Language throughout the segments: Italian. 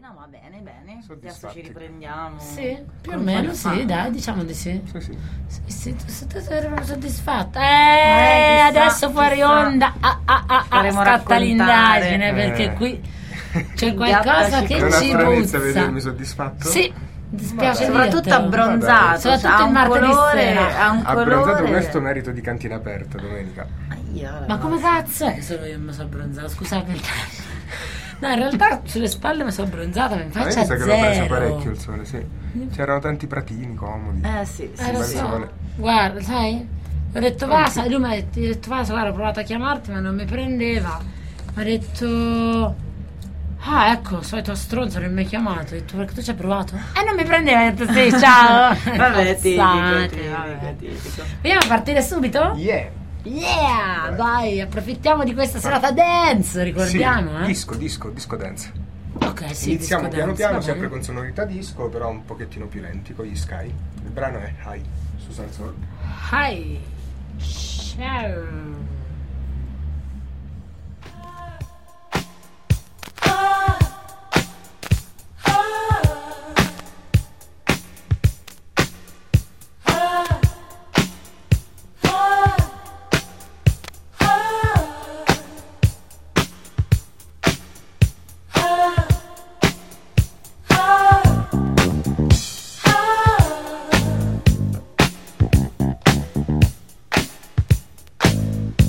No, va bene, bene. Adesso Soddisfatti. ci riprendiamo. Sì, più o meno sì, dai, diciamo di sì. Sì. Sì, tu sei soddisfatta. chissà, Adesso fuori chissà. onda. Faremo Scatta raccontare. l'indagine perché qui c'è qualcosa che Non ha ci stranezza puzza. vedermi soddisfatto? Sì, dispiace Soprattutto dirtelo. abbronzato. Soprattutto ha il un martedì colore, sera. ha un Abbronzato, colore. questo merito di cantina aperta domenica. Ma come cazzo è che solo io mi sono abbronzata? Scusate. No, in realtà sulle spalle mi sono abbronzata, ma in Ma io faccia mi sa che l'ho preso zero. parecchio il sole, sì. C'erano tanti pratini comodi. Sì, Lo bel so. sole. Guarda, sai? Ho detto Vasa, lui mi ha detto Vasa, guarda, ho provato a chiamarti ma non mi prendeva. Mi ha detto ecco, solito stronzo non mi hai chiamato. Ho detto perché tu ci hai provato? Non mi prendeva, ho detto sì, ciao. Vabbè, Cazzate. tipico. Vogliamo partire subito? Yeah! Yeah, dai, approfittiamo di questa serata dance, ricordiamo, Sì, disco dance. Ok, sì, Iniziamo disco piano dance, piano, va sempre bene. con sonorità disco, però un pochettino più lenti, con gli Sky. Il brano è High, Susan Soul. Hi. Ciao. High.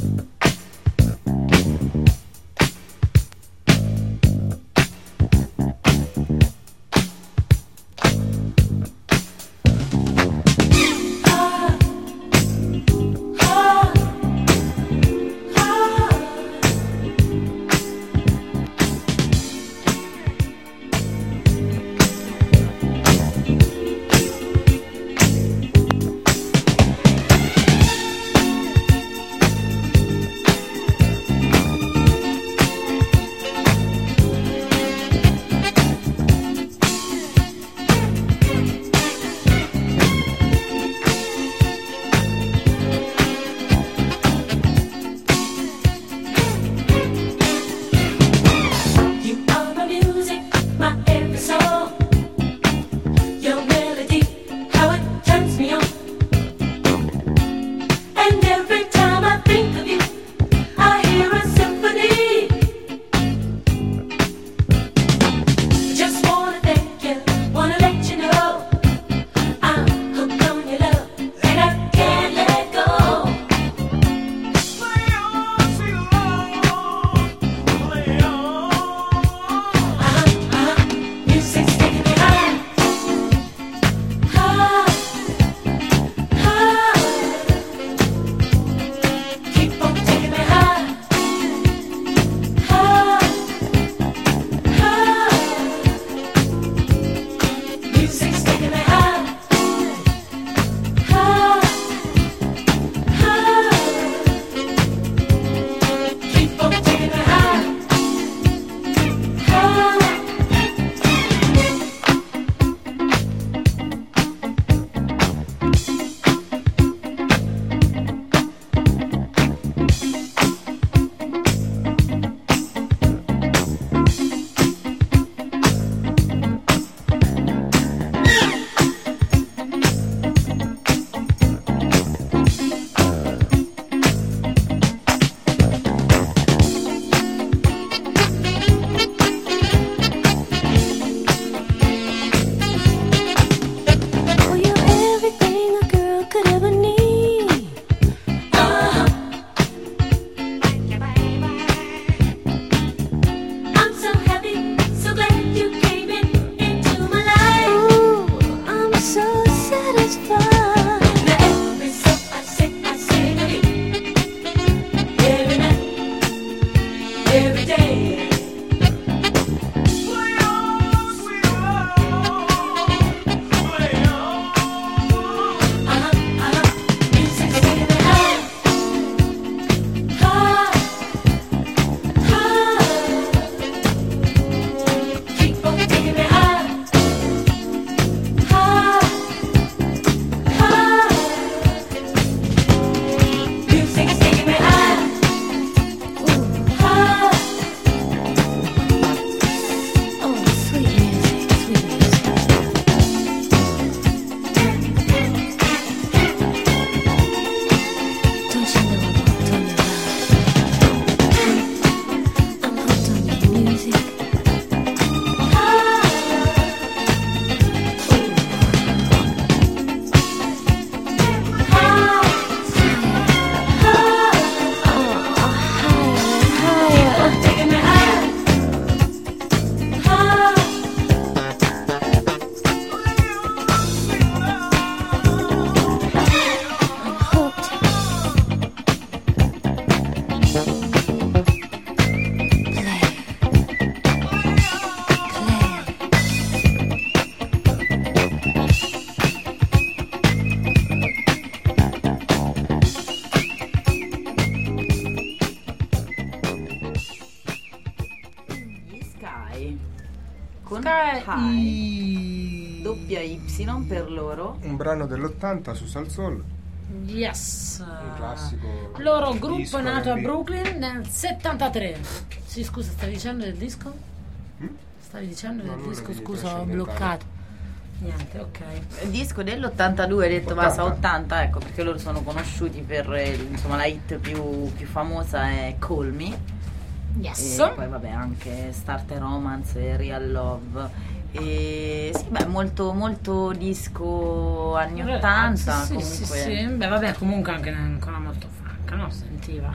High. Doppia Y per loro. Un brano dell'80 su Salsoul, Yes. un classico. Loro gruppo disco nato a R&B. Brooklyn nel 73. Sì, scusa, stavi dicendo del disco? Mm? Stavi dicendo No, del nulla disco, di scusa, ho trascendentale. bloccato. Niente, ok. Il disco dell'82, hai detto 80. Vasa 80, ecco, perché loro sono conosciuti per insomma la hit più famosa è Call Me. Yes. E poi vabbè anche Starter Romance e Real Love. E sì, beh, molto molto disco anni 80 Sì, comunque. sì, sì. Beh, vabbè, comunque anche ancora molto franca, no? Sentiva.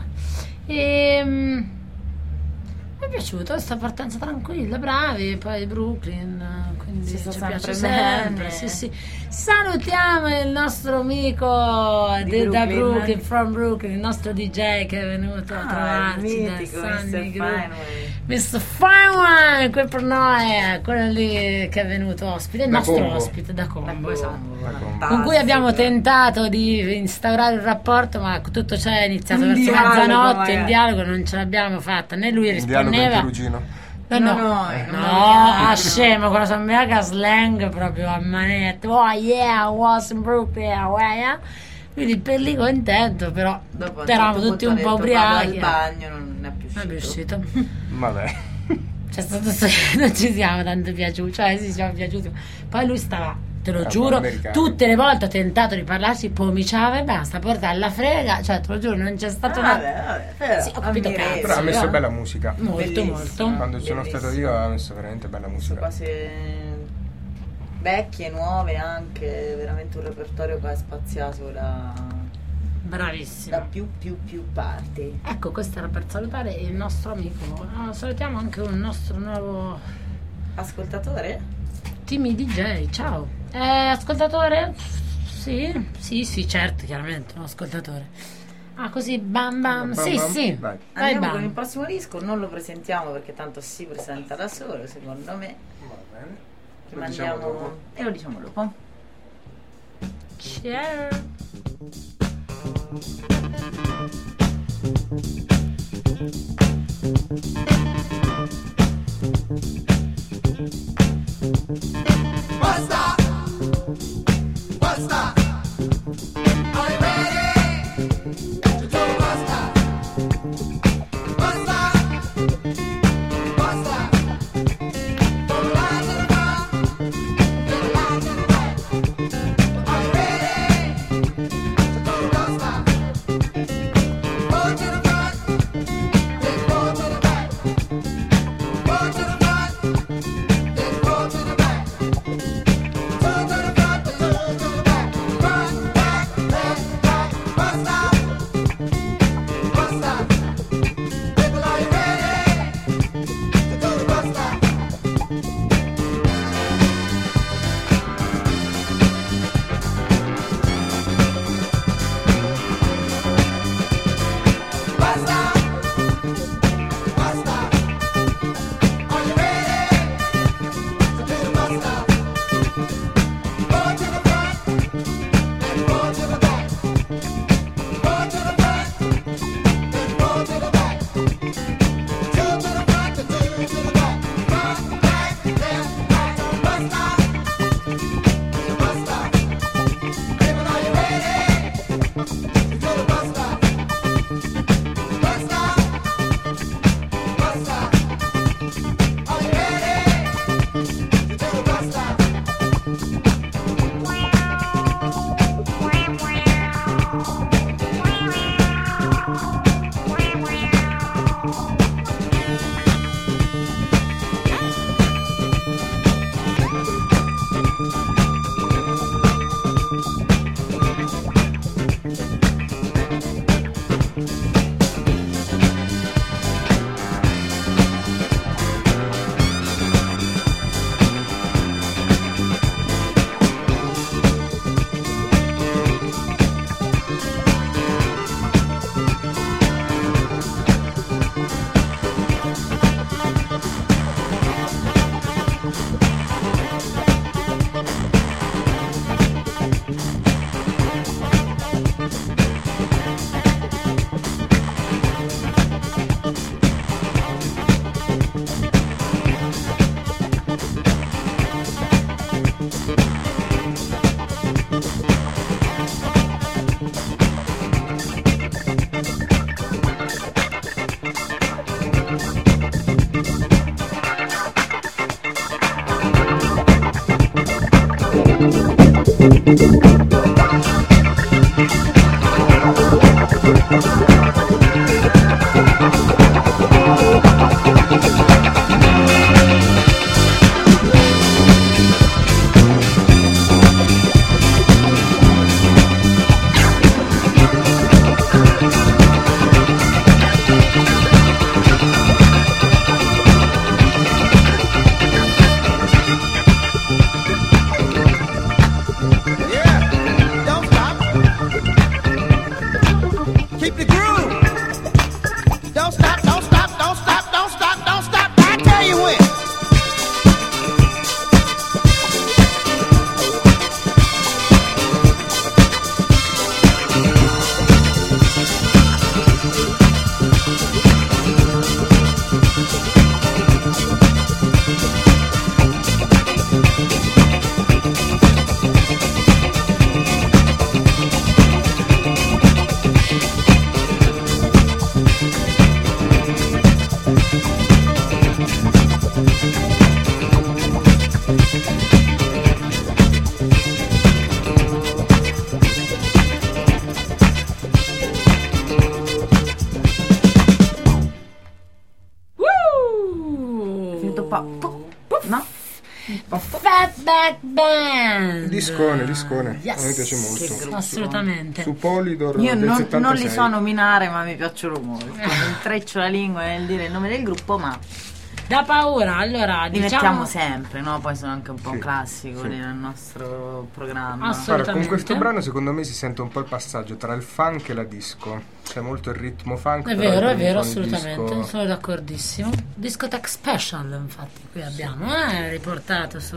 Mi è piaciuto questa partenza tranquilla, bravi, poi Brooklyn, quindi Si sta ci sempre piace bene. sempre. Sì, sì. Salutiamo il nostro amico da Brooklyn. Brooklyn, from Brooklyn, il nostro DJ che è venuto a Il trovarci da mitico Sunny Mr. Group. Fineway. Mr. Fineway, qui per noi è quello lì che è venuto ospite, il Da nostro Combo. ospite da Combo, esatto. Combo. Con cui abbiamo tentato di instaurare un rapporto, ma tutto ciò è iniziato Un verso dialogo, mezzanotte, magari. il dialogo non ce l'abbiamo fatta, né lui Un dialogo in rispondeva. perugino. No, No, no, non no, lo chiamo. a scemo, con la sua mega slang proprio a manetta. Oh yeah, I was in Brooklyn, yeah. Quindi per lì contento, però Dopo a un eravamo certo tutti punto un ha po' detto, vado al ubriachi. bagno, non è più Non è uscito. riuscito. Vabbè. C'è stato non ci siamo tanto piaciuti, cioè sì, ci siamo piaciuti. Poi lui stava, te lo un giuro, americano. tutte le volte ho tentato di parlarsi, pomiciava e basta, porta alla frega, cioè te lo giuro, non c'è stato una... Vabbè, però, Sì, ho capito, ammirevole. cazzo. Però ha messo Sì, bella musica. Molto, Bellissimo. molto. Quando sono Bellissimo. stato io ha messo veramente bella musica. Cose vecchie, nuove anche, veramente un repertorio che è spaziato da Bravissimo. più parti. Ecco, questo era per salutare il nostro amico. Salutiamo anche un nostro nuovo Ascoltatore? team DJ, ciao. Ascoltatore? Sì, sì, sì, certo, chiaramente, un ascoltatore. Ah, così, bam bam, Bam, sì, bam, sì. vai. Vai, Andiamo con il bam. prossimo disco, non lo presentiamo perché tanto si presenta da solo, secondo me. Va bene. Ci Lo diciamo mandiamo dopo. e lo diciamo dopo. Ciao. Go to the back. Fatback Band. Discone. Yes. A me piace molto. Assolutamente. Su Polydor Io del non 76. li so nominare, ma mi piacciono molto. Intreccio la lingua nel dire il nome del gruppo, ma Da paura, allora li diciamo mettiamo sempre, no? Poi sono anche un po' un Sì, classico sì. nel nostro programma. Assolutamente. Guarda, con questo brano secondo me si sente un po' il passaggio tra il funk e la disco. C'è molto il ritmo funk. È però vero, con il assolutamente, disco- sono d'accordissimo. Discotheque Special, infatti, qui abbiamo riportato su.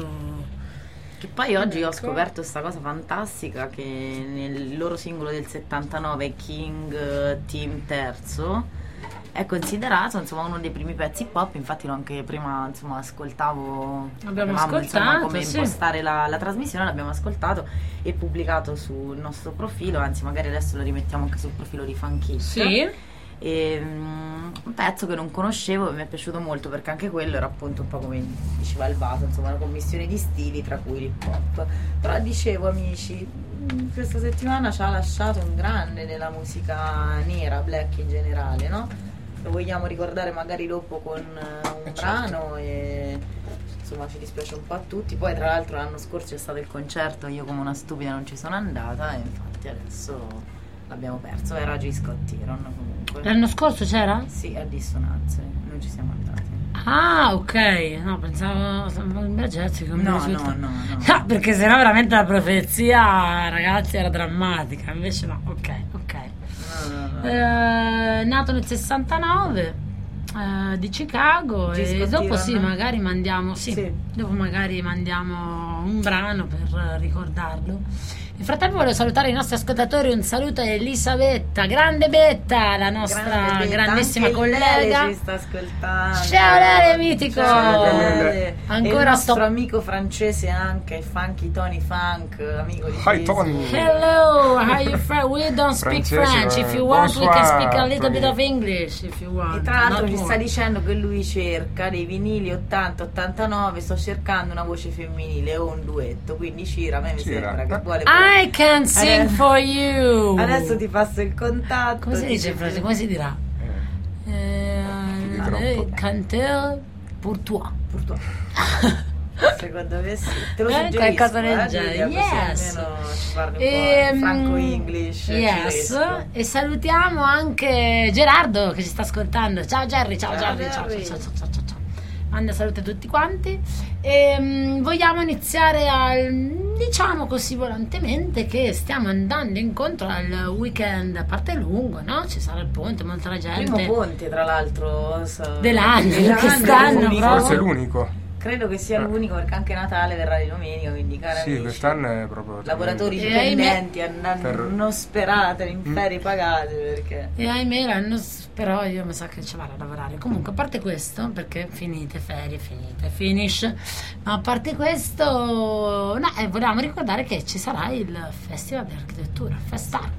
Che poi oggi ho Ecco. scoperto questa cosa fantastica che nel loro singolo del 79, King Team Terzo, è considerato insomma uno dei primi pezzi pop. Infatti anche prima insomma ascoltavo, Abbiamo sapevamo, insomma, ascoltato, come sì. impostare la trasmissione, l'abbiamo ascoltato e pubblicato sul nostro profilo, anzi magari adesso lo rimettiamo anche sul profilo di Funkit. Sì. E, un pezzo che non conoscevo e mi è piaciuto molto, perché anche quello era appunto un po' come diceva il Vaso, insomma una commissione di stili tra cui l'hip hop. Però dicevo, amici, questa settimana ci ha lasciato un grande della musica nera, black in generale, no? Lo vogliamo ricordare magari dopo con un brano e insomma ci dispiace un po' a tutti. Poi tra l'altro l'anno scorso c'è stato il concerto, io come una stupida non ci sono andata e infatti adesso l'abbiamo perso. Era J. Scott Heron comunque. L'anno scorso c'era? Sì, a dissonanze, non ci siamo andati. Ah, ok. No, pensavo in Bergezzi come No, risulta- no. No, perché sennò veramente la profezia, ragazzi, era drammatica. Invece no, ok. No. Nato nel 69 di Chicago Ci e dopo scottirono? magari mandiamo Sì. dopo magari mandiamo un brano per ricordarlo. Nel frattempo voglio salutare i nostri ascoltatori, un saluto a Elisabetta, grande Betta, la nostra Grande Betta, grandissima anche collega. Lele ci sta ascoltando. Ciao Lele, mitico. Ciao Lele. Ancora e il nostro sto- amico francese anche, Funky Tony Funk, amico di Hi Facebook. Tony. Hello, how you we don't speak Francese, French. If you want we can speak a little Tony. bit of English if you want. E tra l'altro Not ci sta more. dicendo che lui cerca dei vinili 80-89, sto cercando una voce femminile o un duetto, quindi Cira, a me mi Cira. sembra che vuole... I can sing for you. Adesso ti passo il contatto. Come si dice in ti- francese? Come si dirà? troppo. Canteur pour toi. Secondo me sì. Te lo Qualcosa suggerisco, del genere. Giulia, così Yes. almeno ci parli un po' franco-english. Yes. ciresco. E salutiamo anche Gerardo che ci sta ascoltando. Ciao Gerry, ciao Ciao, Gerry, ciao, Gerry. ciao, ciao, ciao, ciao. Manda salute a tutti quanti. Vogliamo iniziare diciamo così volantemente che stiamo andando incontro al weekend, a parte lungo, no? Ci sarà il ponte, molta la gente. Primo ponte, tra l'altro, Dell'anno, quest'anno l'unico. proprio. Forse è l'unico. Credo che sia l'unico, perché anche Natale verrà di domenica, quindi cari Sì, amici, quest'anno è proprio lavoratori tremendo. dipendenti, non sperate in ferie pagate, perché E ahimè però io mi sa che ci vado a lavorare. Comunque, a parte questo, perché finite ferie, finish. Ma a parte questo, no, volevamo ricordare che ci sarà il Festival di Architettura, Festarc.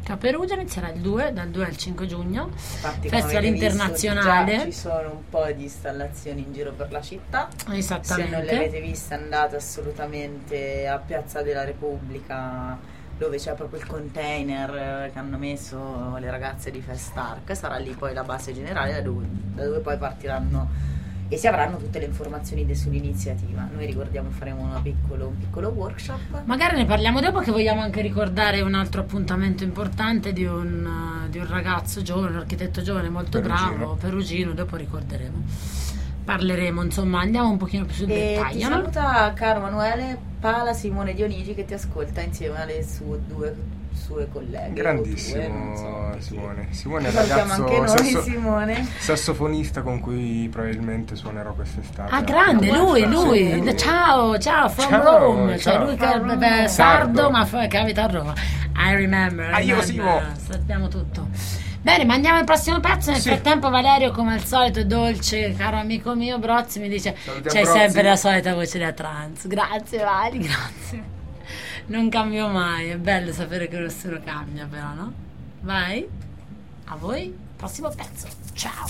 che a Perugia inizierà dal 2 al 5 giugno. Infatti, come Festival avete visto, internazionale. già ci sono un po' di installazioni in giro per la città. Se non le Esattamente. avete viste, andate assolutamente a Piazza della Repubblica, dove c'è proprio il container che hanno messo le ragazze di Fest Arc. Sarà lì poi la base generale da dove poi partiranno e si avranno tutte le informazioni sull'iniziativa. Noi ricordiamo, faremo un piccolo workshop. Magari ne parliamo dopo, che vogliamo anche ricordare un altro appuntamento importante di un ragazzo giovane, un architetto giovane molto bravo, perugino, dopo ricorderemo. Parleremo, insomma, andiamo un pochino più sul E ti dettaglio, no? saluta, caro Manuele, Pala Simone Dionigi, che ti ascolta insieme alle sue colleghe. Grandissimo Simone è il Salutiamo anche noi, ragazzo Simone. sassofonista con cui probabilmente suonerò quest'estate. Ah, grande, lui. Sì. Ciao, from Ciao, Rome. Cioè, ciao. lui che è sardo, Sardo. ma che abita a Roma. I remember. Io Simo. Sappiamo tutto. Bene, ma andiamo al prossimo pezzo. Nel Sì. frattempo Valerio, come al solito, è dolce, caro amico mio Brozzi, mi dice: Salutiamo c'è Brozzi. sempre la solita voce da trans. Grazie Vali, grazie. Non cambio mai, è bello sapere che nessuno cambia, però, no? Vai, a voi, prossimo pezzo. Ciao.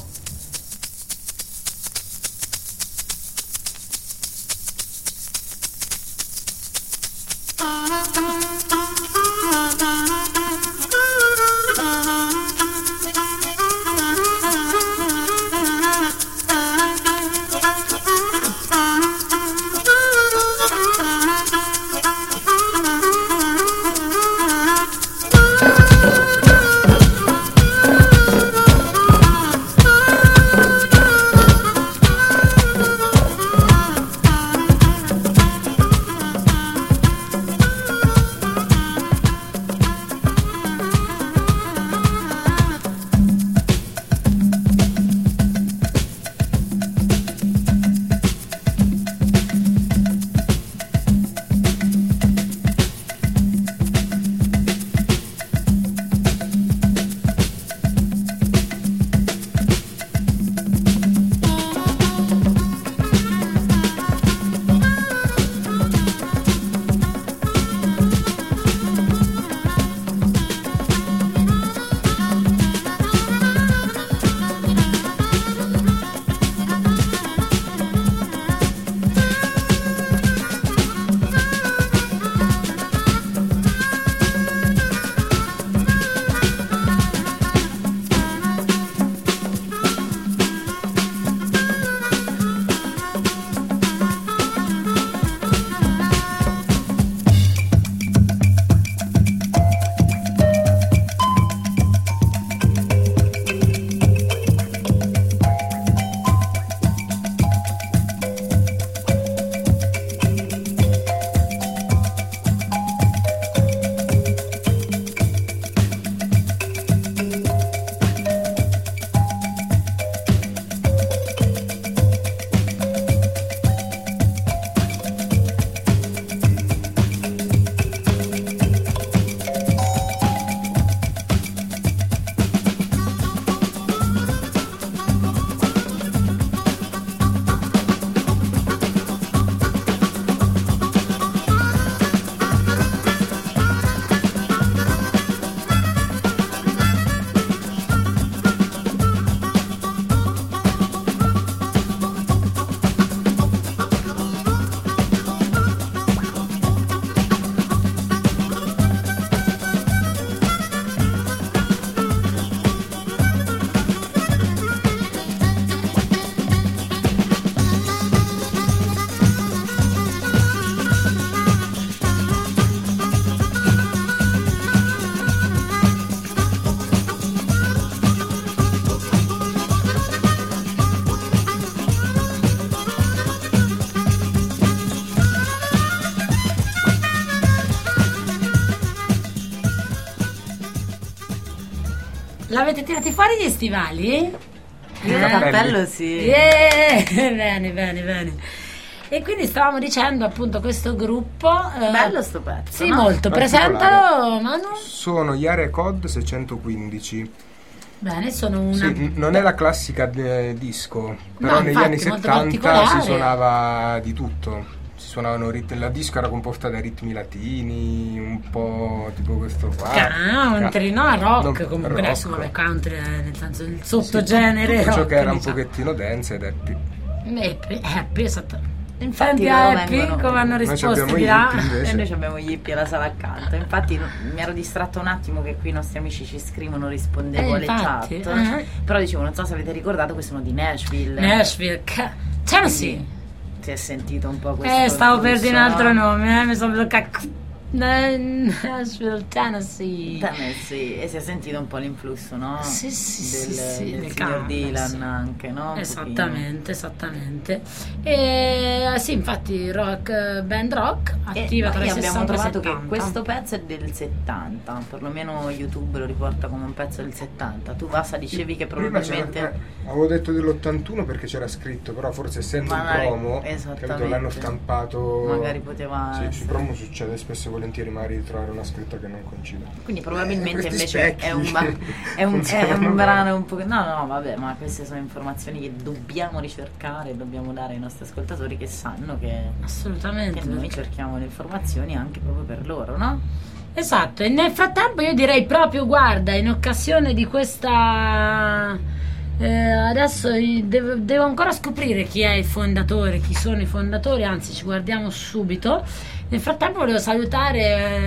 L'avete tirati fuori gli stivali? Io il cappello sì. Yeah! Bene, bene, bene. E quindi stavamo dicendo appunto questo gruppo. Bello sto pezzo. Sì, no? molto. Particolare. Presentalo, Manu. Sono Yare Cod 615. Bene, sono una. Sì, non è la classica disco, però No, negli infatti, anni molto 70 si particolare. suonava di tutto. si suonavano la disco era composta da ritmi latini, un po' tipo questo qua. Country, no, rock No, comunque, rock. adesso vabbè, country nel senso il sottogenere Tutto ciò rock, che era un diciamo. pochettino dance ed happy. Happy, esatto. Infatti Senti, loro happy, vengono- come hanno Noi risposto abbiamo di là? gli hippie, invece. E noi abbiamo gli hippie alla sala accanto. Infatti mi ero distratta un attimo che qui i nostri amici ci scrivono, rispondevo alle infatti, chat. Però dicevo, non so se avete ricordato che sono di Nashville. Nashville, Tennessee. Quindi si è sentito un po' questo. Stavo per dire un flusso, altro no? nome, mi sono bloccata. Nashville, Tennessee. Tennessee. E si è sentito un po' l'influsso, no? Sì, sì, del del signor country, Dylan sì. anche, no? Un Esattamente. E sì, infatti rock, band rock, attiva tra noi i abbiamo 60 e trovato 70. che questo pezzo è del 70, perlomeno YouTube lo riporta come un pezzo del 70. Tu Vassa dicevi che Prima probabilmente avevo detto dell'81 perché c'era scritto, però forse essendo Magari, un promo, esattamente. capito, l'hanno stampato. magari poteva Sì, su essere. promo succede spesso e volentieri magari di trovare una scritta che non coincide. Quindi probabilmente Questi invece specchi è un funzionano bene. brano un po'. No, vabbè, ma queste sono informazioni che dobbiamo ricercare, dobbiamo dare ai nostri ascoltatori che sanno che Assolutamente. noi cerchiamo le informazioni anche proprio per loro, no? Esatto, e nel frattempo io direi proprio, guarda, in occasione di questa... adesso devo ancora scoprire chi è il fondatore, chi sono i fondatori, anzi ci guardiamo subito. Nel frattempo volevo salutare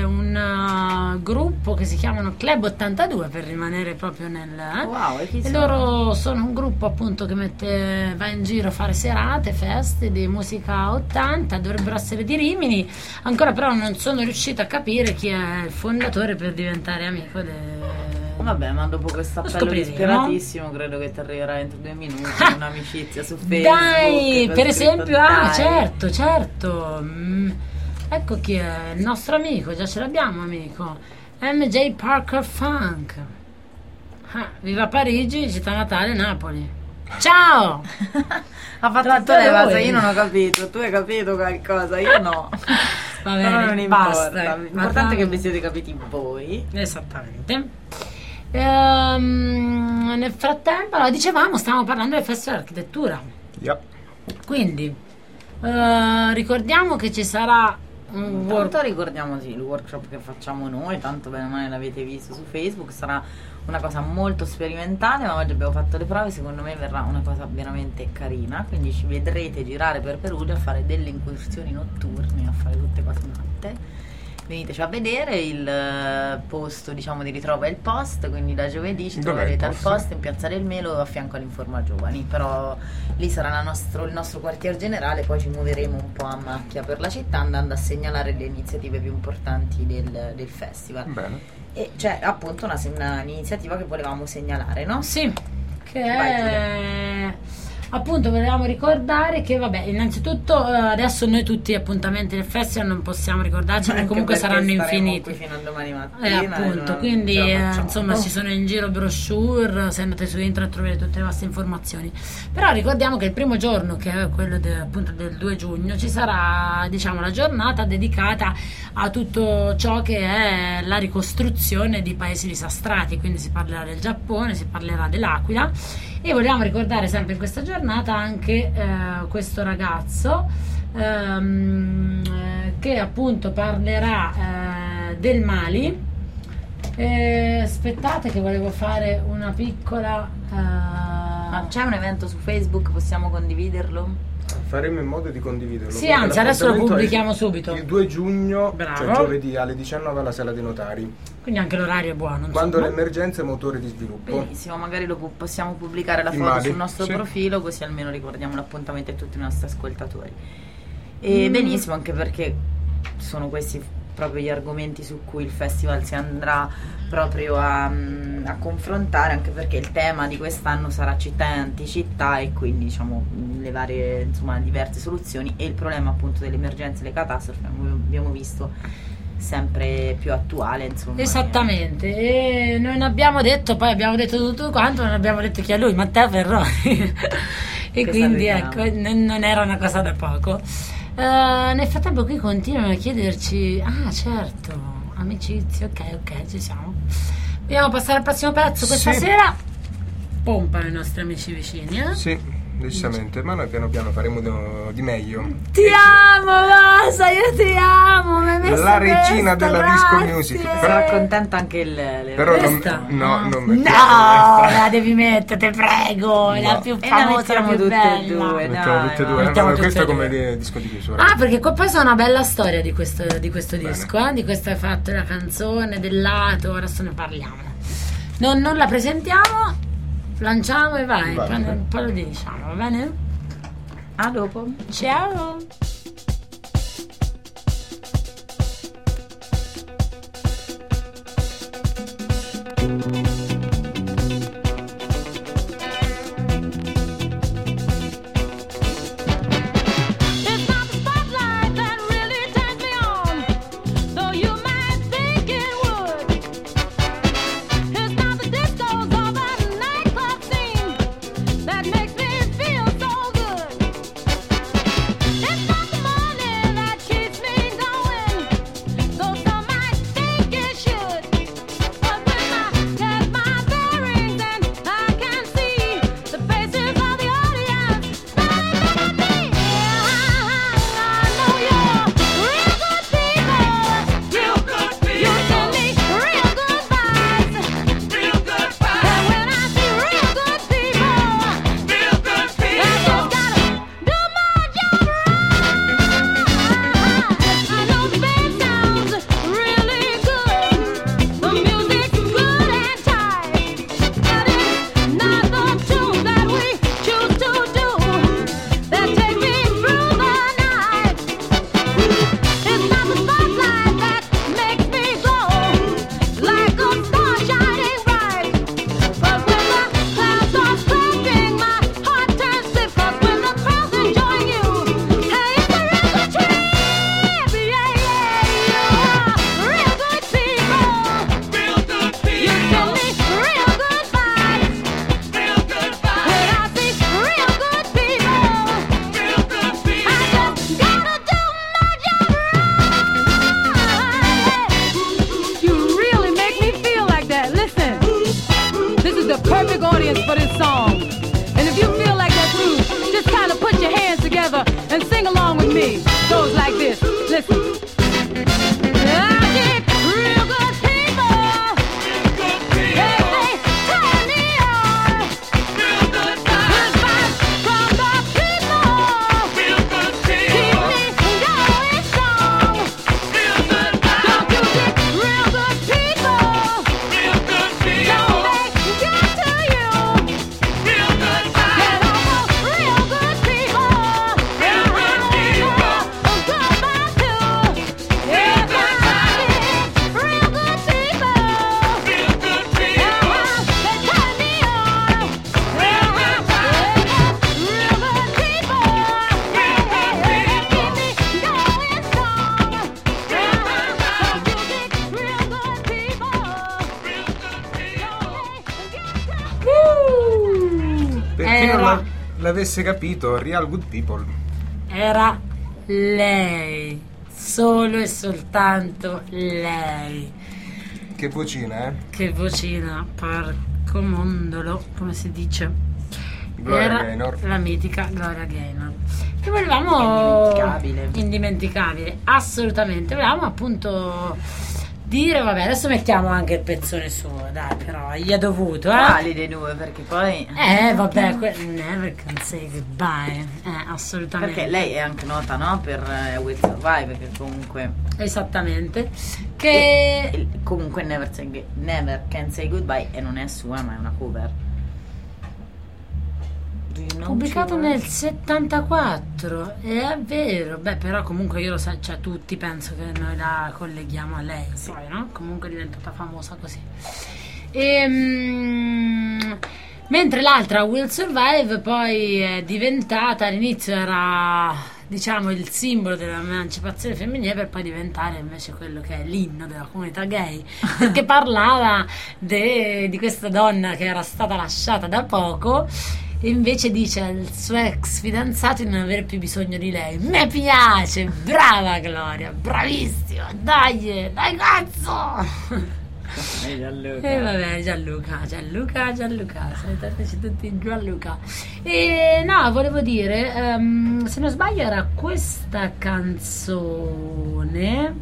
un gruppo che si chiamano Club 82 per rimanere proprio nel... Wow, e chi E sono? loro sono un gruppo appunto che va in giro a fare serate, feste di musica 80, dovrebbero essere di Rimini, ancora però non sono riuscita a capire chi è il fondatore per diventare amico Vabbè, ma dopo questo Lo appello scopriremo. disperatissimo credo che ti arriverà entro 2 minuti un'amicizia su Facebook. Dai, con per scritto esempio, dai. certo. Ecco chi è il nostro amico, già ce l'abbiamo amico, MJ Parker Funk. Viva Parigi, città natale, Napoli. Ciao! Ha fatto Tra tutto lei, voi. Vasa, io non ho capito, tu hai capito qualcosa, io no. Va Però bene, non importa, basta. l'importante è che vi siete capiti voi. Esattamente. Nel frattempo, allora, dicevamo, stavamo parlando del Festival d'Architettura. Yeah. Quindi ricordiamo che ci sarà un Tanto ricordiamo il workshop che facciamo noi, tanto bene o male l'avete visto su Facebook, sarà una cosa molto sperimentale, ma oggi abbiamo fatto le prove, secondo me verrà una cosa veramente carina, quindi ci vedrete girare per Perugia a fare delle incursioni notturne, a fare tutte cose matte. Veniteci a vedere, il posto diciamo di ritrovo è il post, quindi da giovedì ci Dov'è troverete il al post? post in Piazza del Melo a fianco all'Informa Giovani, però lì sarà il nostro quartier generale, poi ci muoveremo un po' a macchia per la città andando a segnalare le iniziative più importanti del festival. Bene. E c'è appunto un'iniziativa che volevamo segnalare, no? Sì, che Vai, è... Appunto volevamo ricordare che vabbè, innanzitutto adesso noi tutti gli appuntamenti del festival non possiamo ricordarci perché Anche comunque perché saranno staremo infiniti. qui fino a domani mattina, Appunto, non quindi ce la facciamo. insomma ci sono in giro brochure, se andate su internet troverete tutte le vostre informazioni. Però ricordiamo che il primo giorno, che è quello appunto del 2 giugno, ci sarà diciamo la giornata dedicata a tutto ciò che è la ricostruzione di paesi disastrati, quindi si parlerà del Giappone, si parlerà dell'Aquila e vogliamo ricordare sempre in questa giornata anche questo ragazzo che appunto parlerà del Mali. Aspettate che volevo fare una piccola Ma c'è un evento su Facebook, possiamo condividerlo? Faremo in modo di condividerlo. Sì, Comunque anzi, adesso lo l'appuntamento è pubblichiamo subito. Il 2 giugno, Bravo. cioè giovedì alle 19 alla Sala dei Notari. quindi anche l'orario è buono, Quando insomma. l'emergenza è motore di sviluppo. Benissimo, magari possiamo pubblicare la foto Immagini, sul nostro sì. profilo, così almeno ricordiamo l'appuntamento a tutti i nostri ascoltatori. E benissimo, anche perché sono questi proprio gli argomenti su cui il festival si andrà proprio a confrontare, anche perché il tema di quest'anno sarà città e anticità e quindi diciamo le varie insomma diverse soluzioni e il problema appunto delle emergenze e le catastrofi abbiamo visto sempre più attuale, insomma. Esattamente, e non abbiamo detto, poi abbiamo detto tutto quanto, non abbiamo detto chi è lui, Matteo Ferroni. E Che quindi salutiamo. ecco, non era una cosa da poco. Nel frattempo qui continuano a chiederci, certo, amicizie, ok, ci siamo. Vogliamo passare al prossimo pezzo questa Sì. sera? Pompano i nostri amici vicini, Sì, decisamente, ma noi piano piano faremo di meglio. Ti amo, Rosa, io ti amo. Mi hai messo La regina questa, della disco grazie. music. Sarà contenta anche Però Questa? non No, mettiamo questa. la devi mettere, te prego, è la No. più E la famosa, la mettiamo più tutte e bella. due. Mettiamo dai, tutte e va. due. Mettiamo tutte Questo e è come due. disco di chiusura. Ah, perché poi c'è una bella storia di questo Bene. disco, di questo hai fatto la canzone, del lato, adesso ne parliamo. Non la presentiamo, lanciamo e vai, Vai. poi lo diciamo, va bene? A dopo. Ciao! It's not the spotlight that really turns me on, though you might think it would. It's not the discos or the nightclub scene that makes me feel so good. It's not the money that keeps me going, though some might think it should. But when I get my bearings and I can see the faces of the audience smiling back at me, I know you're real good people. Real good people. You send me real good vibes. Real good vibes. And when I see real good people, real good people, I just gotta do my job right. I know the band sounds really good. The music's good and tight. But it's not the tunes that we choose to do that take me through the night. It's not the spotlight that makes me glow like a star shining bright. But when the clouds are scraping, my heart turns stiff. 'Cause when the crowd's enjoying you, hey, it's a real good trip. Yeah, you are real good people. Real good people. You send me real good vibes. Real good vibes. When I see real good people. Real good people. I just gotta do my job right. You really make me feel like that. Listen, this is the perfect audience for this song. And if you feel like that too, just kind of put your hands together and sing along with me. Goes like this. Listen. I get real good people. Hey, they turn me on. Good vibes from the people. Keep me going strong. Don't you get real good people? Don't they get to you? Get over real good people. Good vibes too. Yeah, real good people. They turn me on. Real good people. Keep me going strong. Don't you get real good people? Per chi non Era, l'avesse capito, Real Good People. era lei, solo e soltanto lei. Che vocina, Che vocina, porco mondolo, come si dice? Gloria Era Gaynor. la mitica Gloria Gaynor. Che volevamo... Indimenticabile. Indimenticabile, assolutamente. Volevamo appunto dire, vabbè, adesso mettiamo anche il pezzone suo, dai, però gli è dovuto, Quali dei due? Perché poi... vabbè, Never Can Say Goodbye, assolutamente. Perché lei è anche nota, no? Per Will Survive, che comunque... Esattamente. Che... E comunque Never Can Say Goodbye e non è sua, ma è una cover. Do you know Pubblicato she nel was? 74, è vero, beh però comunque io lo so, cioè tutti penso che noi la colleghiamo a lei, poi no? Comunque è diventata famosa così. Mentre l'altra Will Survive poi è diventata, all'inizio era diciamo il simbolo dell'emancipazione femminile per poi diventare invece quello che è l'inno della comunità gay, perché parlava di questa donna che era stata lasciata da poco e invece dice al suo ex fidanzato di non avere più bisogno di lei. Mi piace, brava Gloria, bravissima, dai cazzo. E vabbè, Gianluca, salutateci tutti Gianluca. E no, volevo dire, se non sbaglio era questa canzone.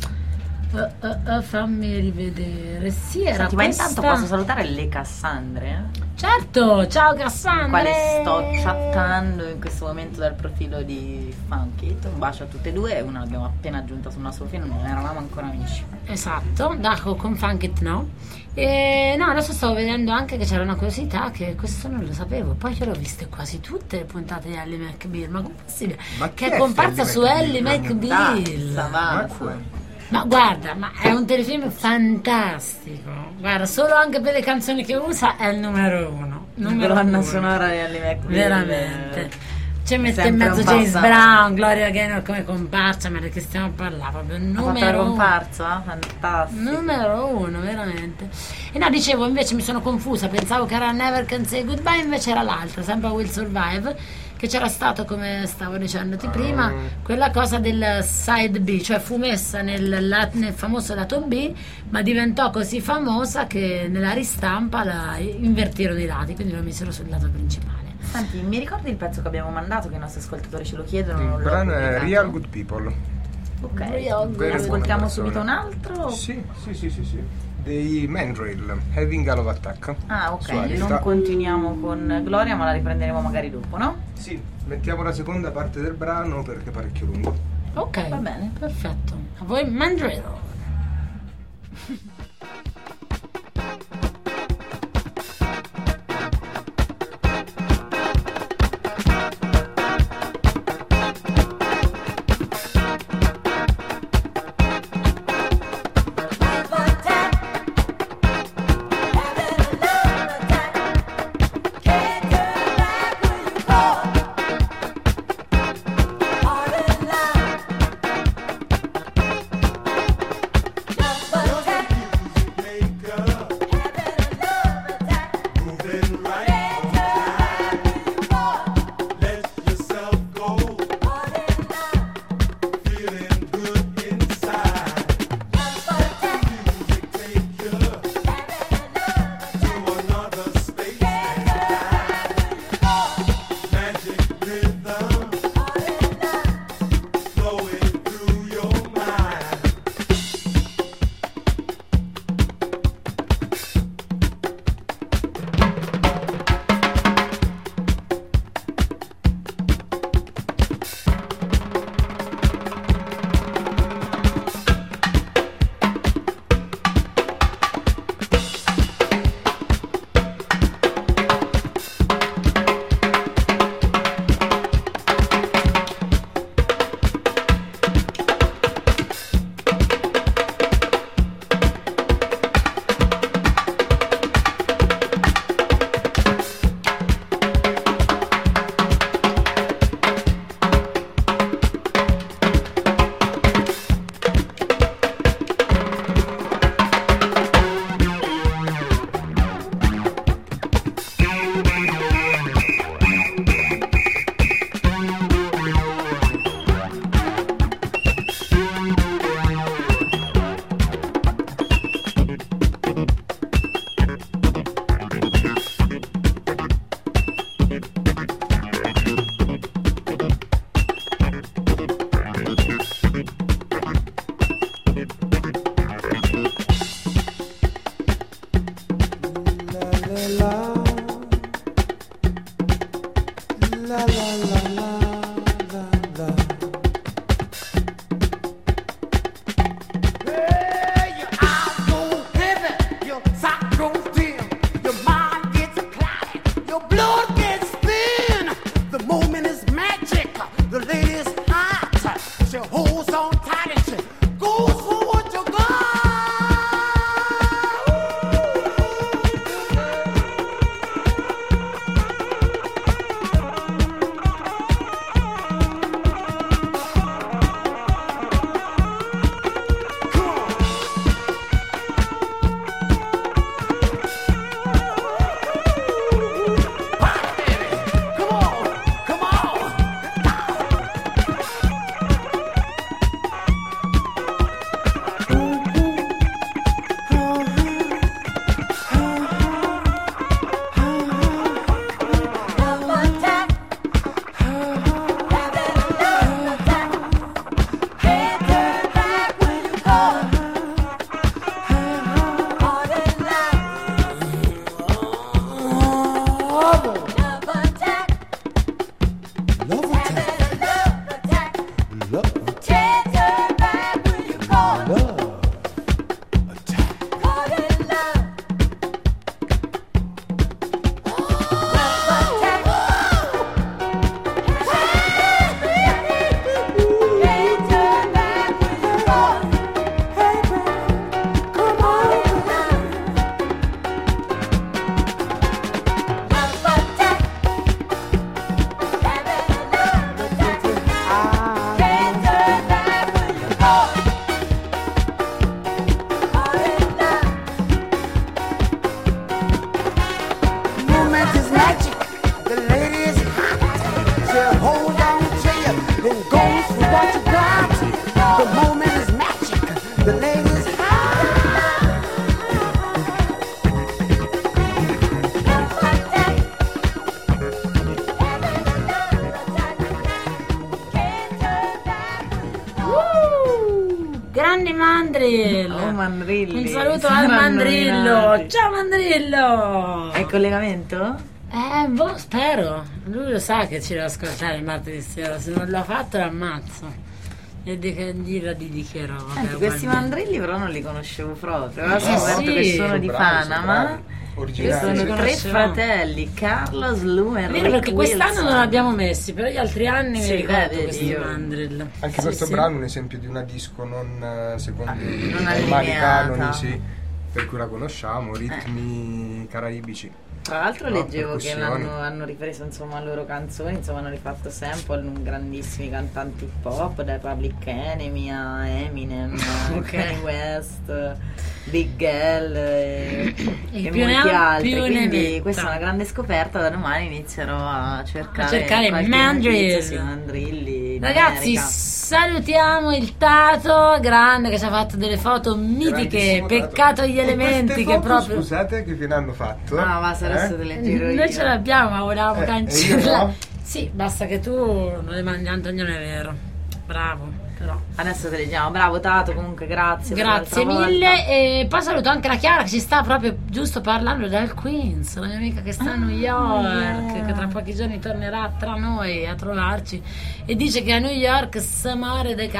Fammi rivedere. Sì, era Senti, ma questa. intanto posso salutare le Cassandre? Certo, ciao Cassandra. Quale sto chattando in questo momento dal profilo di Funky. Un bacio a tutte e due, una l'abbiamo appena aggiunta sul nostro film, non eravamo ancora amici. Esatto, con Funkit no. E no, adesso stavo vedendo anche che c'era una curiosità che questo non lo sapevo. Poi io l'ho viste quasi tutte le puntate di Ally McBeal. Ma com'è possibile? Ma Che chi è comparsa Ally su McBeal? Ally McBeal. Basta. Ma guarda, ma è un telefilm fantastico. Guarda, solo anche per le canzoni che usa è il numero uno. Colonna sonora di Ally McBeal. Veramente. Ci mette in sempre mezzo un James passato. Brown, Gloria Gaynor come comparsa, ma di che stiamo a parlare? Proprio Ha fatto la numero uno. comparsa? Fantastico. Numero uno, veramente. E no, dicevo, invece mi sono confusa, pensavo che era Never Can Say Goodbye, invece era l'altra, sempre Will Survive, che c'era stato, come stavo dicendoti prima, quella cosa del side B, cioè fu messa nel famoso lato B, ma diventò così famosa che nella ristampa la invertirono i lati, quindi lo misero sul lato principale. Senti, mi ricordi il pezzo che abbiamo mandato, che i nostri ascoltatori ce lo chiedono? non Il l'ho brano è pubblicato? Real Good People. Ok, Real Good. Very ascoltiamo buona subito un canzone. altro? Sì. Dei Mandrill, Having a Love Attack. Ah, ok, Su Arista. non continuiamo con Gloria, ma la riprenderemo magari dopo, no? Sì, mettiamo la seconda parte del brano perché è parecchio lungo. Ok, Va bene. perfetto. A voi Mandrello. Grandi Mandrill. Oh, Mandrilli. Un saluto al Saranno Mandrillo. nominati. Ciao Mandrillo. È il collegamento? Boh, spero. Lui lo sa che ci deve ascoltare il martedì sera. Se non l'ha fatto l'ammazzo. E gli dichiarò. Senti, questi mandrilli però non li conoscevo proprio. Ho sì. scoperto che sono di bravi, sono Panama. bravi. Che Originali. sono Sì, tre conoscevamo. fratelli, Carlos, Lou e È Rick vero, perché quest'anno Wilson. non l'abbiamo messi, però gli altri anni Sì, mi ricordo vedi, questi io- Mandrill. Anche Sì, questo sì. brano è un esempio di una disco non secondo i non normali allineata. canoni, sì, per cui la conosciamo, ritmi caraibici. Tra l'altro No, leggevo che percussioni. hanno ripreso insomma loro canzoni, insomma hanno rifatto sample grandissimi cantanti hip hop, dai Public Enemy a Eminem, a Ok. Kanye West, Big Girl e più ne molti ha, altri. più ne Quindi metta. questa è una grande scoperta, da domani inizierò a cercare, A cercare qualche mandrill. notizia sui mandrilli in Ragazzi, America. salutiamo il Tato, grande, che ci ha fatto delle foto mitiche. Grandissimo Peccato dato. gli E elementi queste che foto, proprio. Scusate, che fine hanno fatto? No, ma se adesso te le giro io. Noi ce l'abbiamo, ma volevamo E io cancellare. no? Sì, basta che tu non le mandi, Antonio, non è vero. Bravo, però. Adesso te le leggiamo. Bravo Tato, comunque grazie. per Grazie l'altra mille. volta. E poi saluto anche la Chiara che ci sta proprio giusto parlando dal Queens, la mia amica che sta a New York, yeah. che tra pochi giorni tornerà tra noi a trovarci e dice che a New York si muore de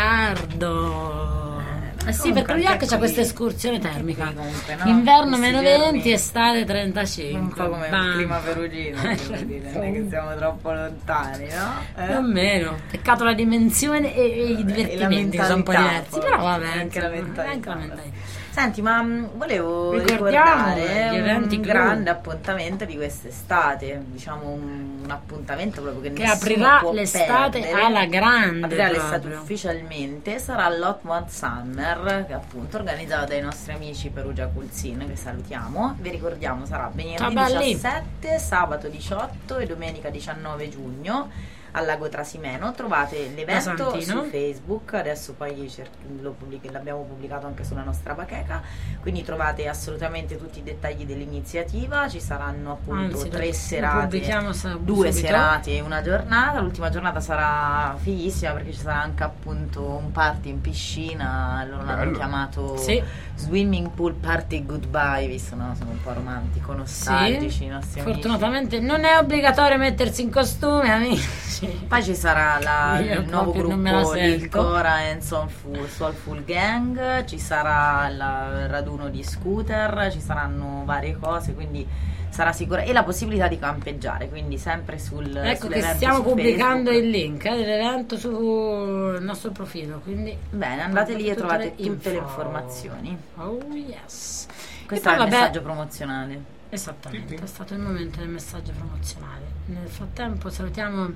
caldo. Eh sì, comunque perché New York anche c'ha qui- questa escursione termica. comunque, no? Inverno Questi meno giorni- 20, estate 35. Un po' come il Bam. clima perugino, devo dire, non è che siamo troppo lontani, no? Più o meno. Peccato la dimensione e i divertimenti che sono un po' mentalità, diversi. Però vabbè, anche la insomma, mentalità. anche la mentalità. Senti, ma volevo Ricordiamo ricordare gli eventi un clou. grande appuntamento di quest'estate, diciamo un appuntamento proprio che, Che nessuno aprirà può l'estate perdere. alla grande. Aprirà l'estate proprio. ufficialmente, sarà l'Hot Mod Summer, che è appunto organizzato dai nostri amici Perugia Cool Scene, che salutiamo. Vi ricordiamo, sarà venerdì Ciao, belli. 17, sabato 18 e domenica 19 giugno al Lago Trasimeno. Trovate l'evento Santino. su Facebook, adesso poi l'abbiamo pubblicato anche sulla nostra bacheca, quindi trovate assolutamente tutti i dettagli dell'iniziativa. Ci saranno appunto Anzi, 3 lo serate, pubblichiamo 2 subito. serate e una giornata. L'ultima giornata sarà fighissima perché ci sarà anche appunto un party in piscina, loro l'hanno Bello. chiamato Sì. Swimming Pool Party Goodbye, visto no? Sono un po' romantico, nostalgici i nostri amici. Fortunatamente non è obbligatorio mettersi in costume, amici. Poi ci sarà Io il nuovo proprio non me la gruppo sento. Lil Cora and Soulful Gang, ci sarà il raduno di scooter, ci saranno varie cose, quindi sarà sicura, e la possibilità di campeggiare, quindi sempre Ecco che sull'evento stiamo su pubblicando Facebook. il link dell'evento sul nostro profilo, quindi Bene, andate lì e tutte trovate le tutte le info. informazioni. Oh yes. Questo E è poi, il vabbè, messaggio promozionale. Esattamente, è stato il momento del messaggio promozionale. Nel frattempo salutiamo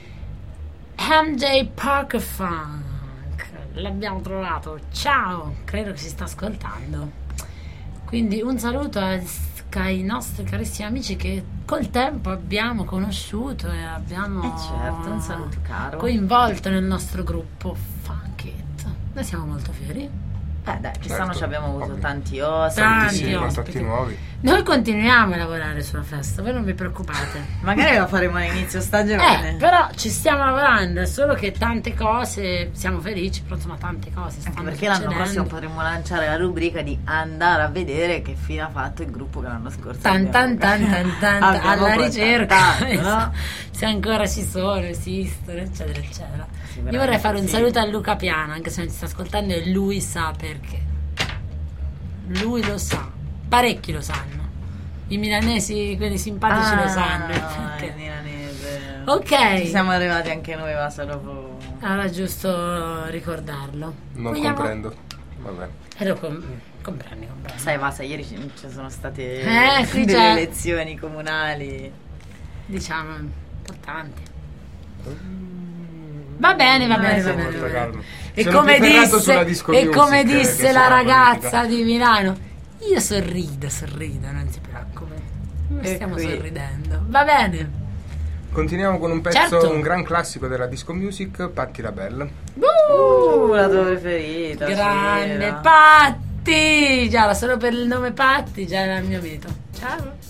MJ Parker Funk. L'abbiamo trovato. Ciao, credo che si sta ascoltando. Quindi un saluto ai nostri carissimi amici che col tempo abbiamo conosciuto e abbiamo Certo, un saluto caro. coinvolto nel nostro gruppo Funk It. Noi siamo molto fieri. Dai, quest'anno Certo, ci abbiamo avuto ovvio. tanti ospiti. Tanti Sì, contatti ospiti. nuovi. Noi continuiamo a lavorare sulla festa, voi non vi preoccupate. Magari lo faremo all'inizio stagione. Però ci stiamo lavorando, è solo che tante cose, siamo felici, però insomma tante cose Anche stanno perché l'anno succedendo. prossimo potremo lanciare la rubrica di andare a vedere che fine ha fatto il gruppo che l'anno scorso Tan tan tan tan tan, abbiamo alla ricerca, contattato, no? se ancora ci sono, esistono, eccetera, eccetera. Sì, Io veramente vorrei fare un sì. saluto a Luca Piana, anche se non ci sta ascoltando, e lui sa perché. Lui lo sa, parecchi lo sanno. I milanesi, quelli simpatici, lo sanno. il perché. il milanese. Ok. Ci siamo arrivati anche noi, basta dopo. Allora, giusto ricordarlo. Non Vogliamo- comprendo. Vabbè. Lo comprendi. Sai, basta, ieri ci sono state qui delle c'è- elezioni comunali. Diciamo, importanti. Va bene, va bene, va Sì, bene. molta va bene. calma. E Sono come più ferrato disse, sulla disco e music come che disse sulla la ragazza politica. di Milano, io sorrido, non si preoccupi. Noi E stiamo qui- sorridendo. Va bene. Continuiamo con un pezzo, Certo. un gran classico della disco music, Patti la Bella. La tua preferita. Grande Sera. Patti! Già, solo per il nome Patti già era il mio mito. Ciao.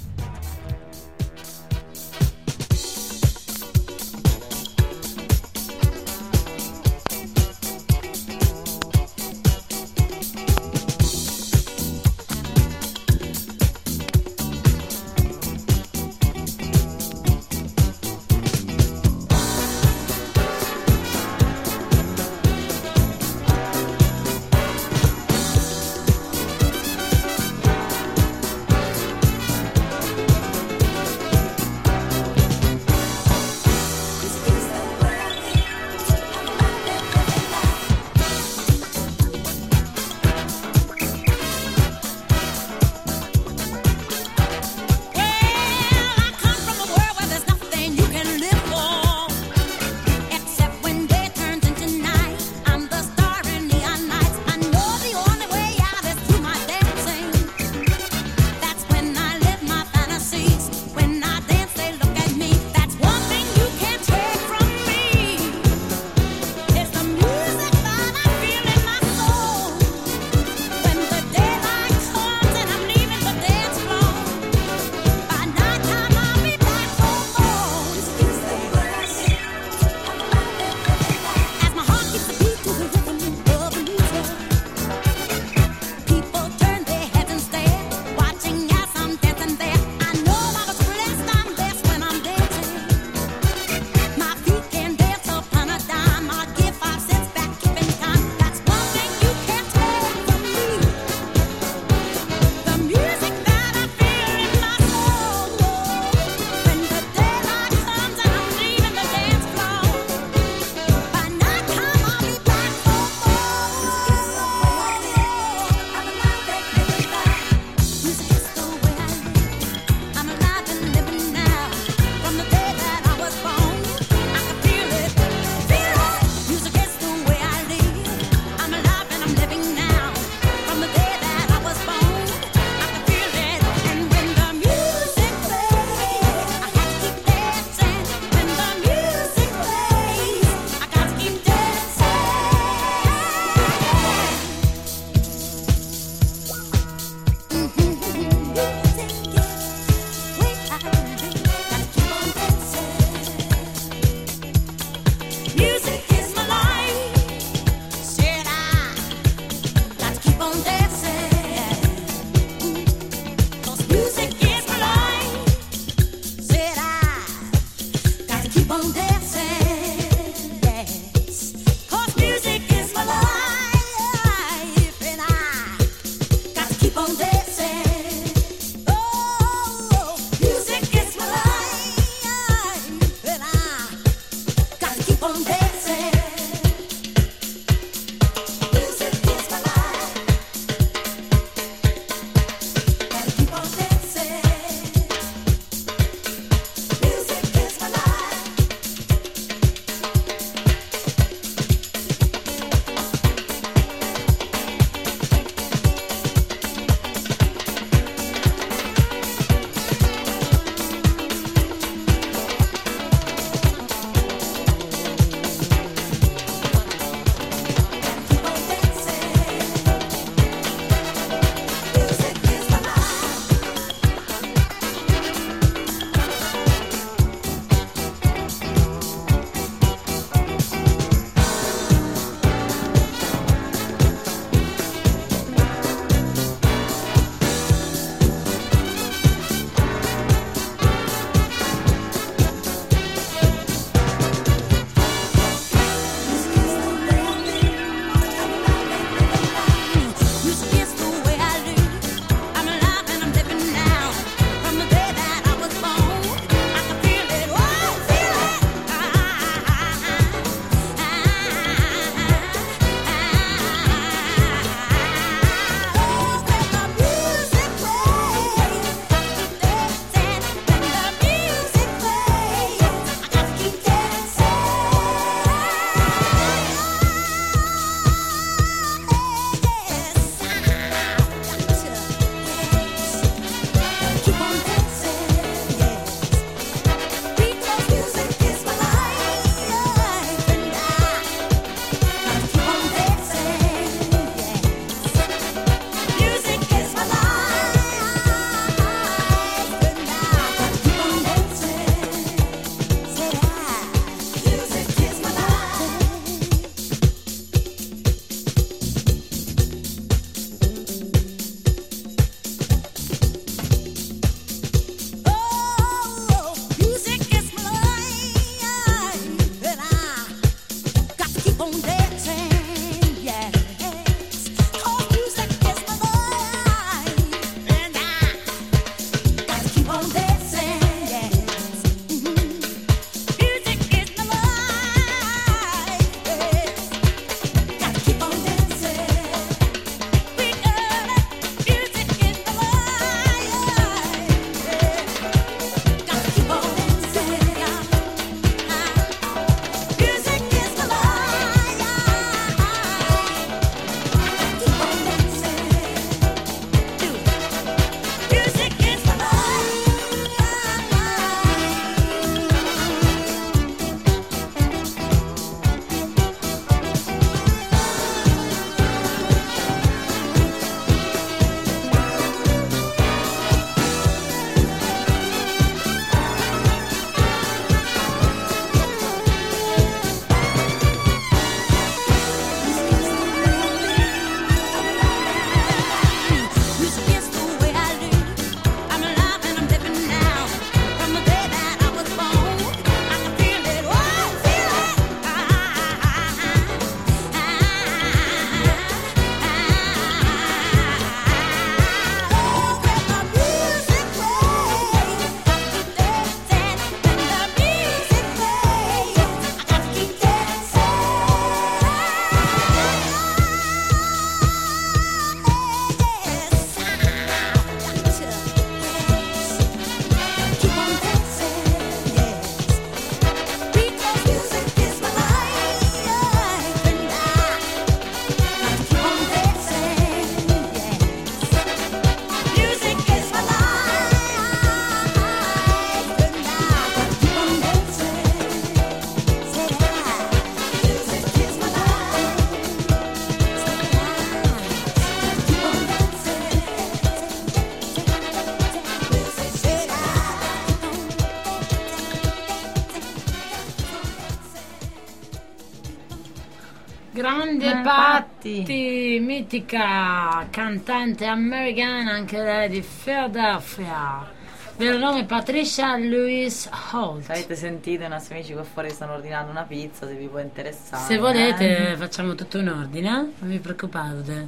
Grande Patti. Patti, mitica cantante americana, anche lei di Philadelphia. Vero nome Patricia Louise Holt. Se avete sentito, i nostri amici qua fuori stanno ordinando una pizza, se vi può interessare. Se volete facciamo tutto in ordine, non vi preoccupate.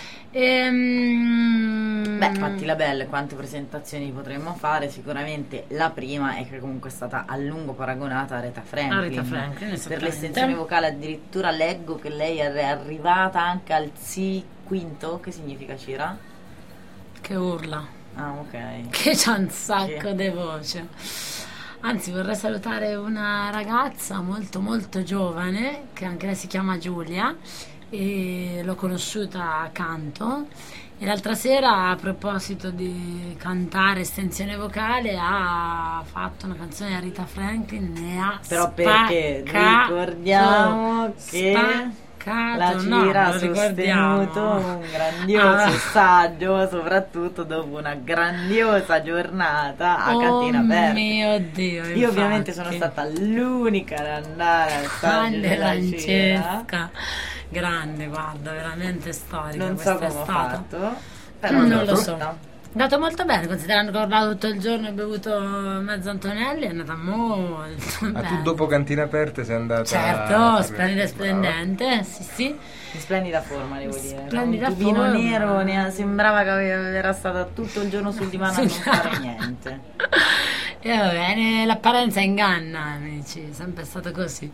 Beh, Patti la Belle, quante presentazioni potremmo fare? Sicuramente la prima è che comunque è stata a lungo paragonata a Aretha Franklin. Aretha Franklin, Per esattamente. l'estensione vocale addirittura leggo che lei è arrivata anche al Si quinto, che significa Cira? Che urla. Ah, ok. Che c'ha un sacco di voce. Anzi, vorrei salutare una ragazza molto molto giovane, che anche lei si chiama Giulia, e l'ho conosciuta a canto. E l'altra sera, a proposito di cantare estensione vocale, ha fatto una canzone di Rita Franklin, ne ha Però perché spaccato, ricordiamo che la no, Cira lo ha ricordiamo. sostenuto un grandioso saggio, soprattutto dopo una grandiosa giornata a Cantina Aperta. Mio Dio, Io ovviamente infatti. sono stata l'unica ad andare al saggio Grande della Cira. Francesca, grande, guarda, veramente storica. Non so questa come ho stata. fatto, però Non l'ho lo so. fatta. È andato molto bene, considerando che ho urlato tutto il giorno e bevuto mezzo Antonelli, è andata molto Ah, bene. tu dopo Cantine Aperte sei andata... Certo, splendida e Brava. splendente, sì sì. In splendida forma, devo dire. Splendida Un tubino forma. nero, sembrava che era stata tutto il giorno sul divano a non fare niente. E va bene, l'apparenza inganna, amici, è sempre stato così.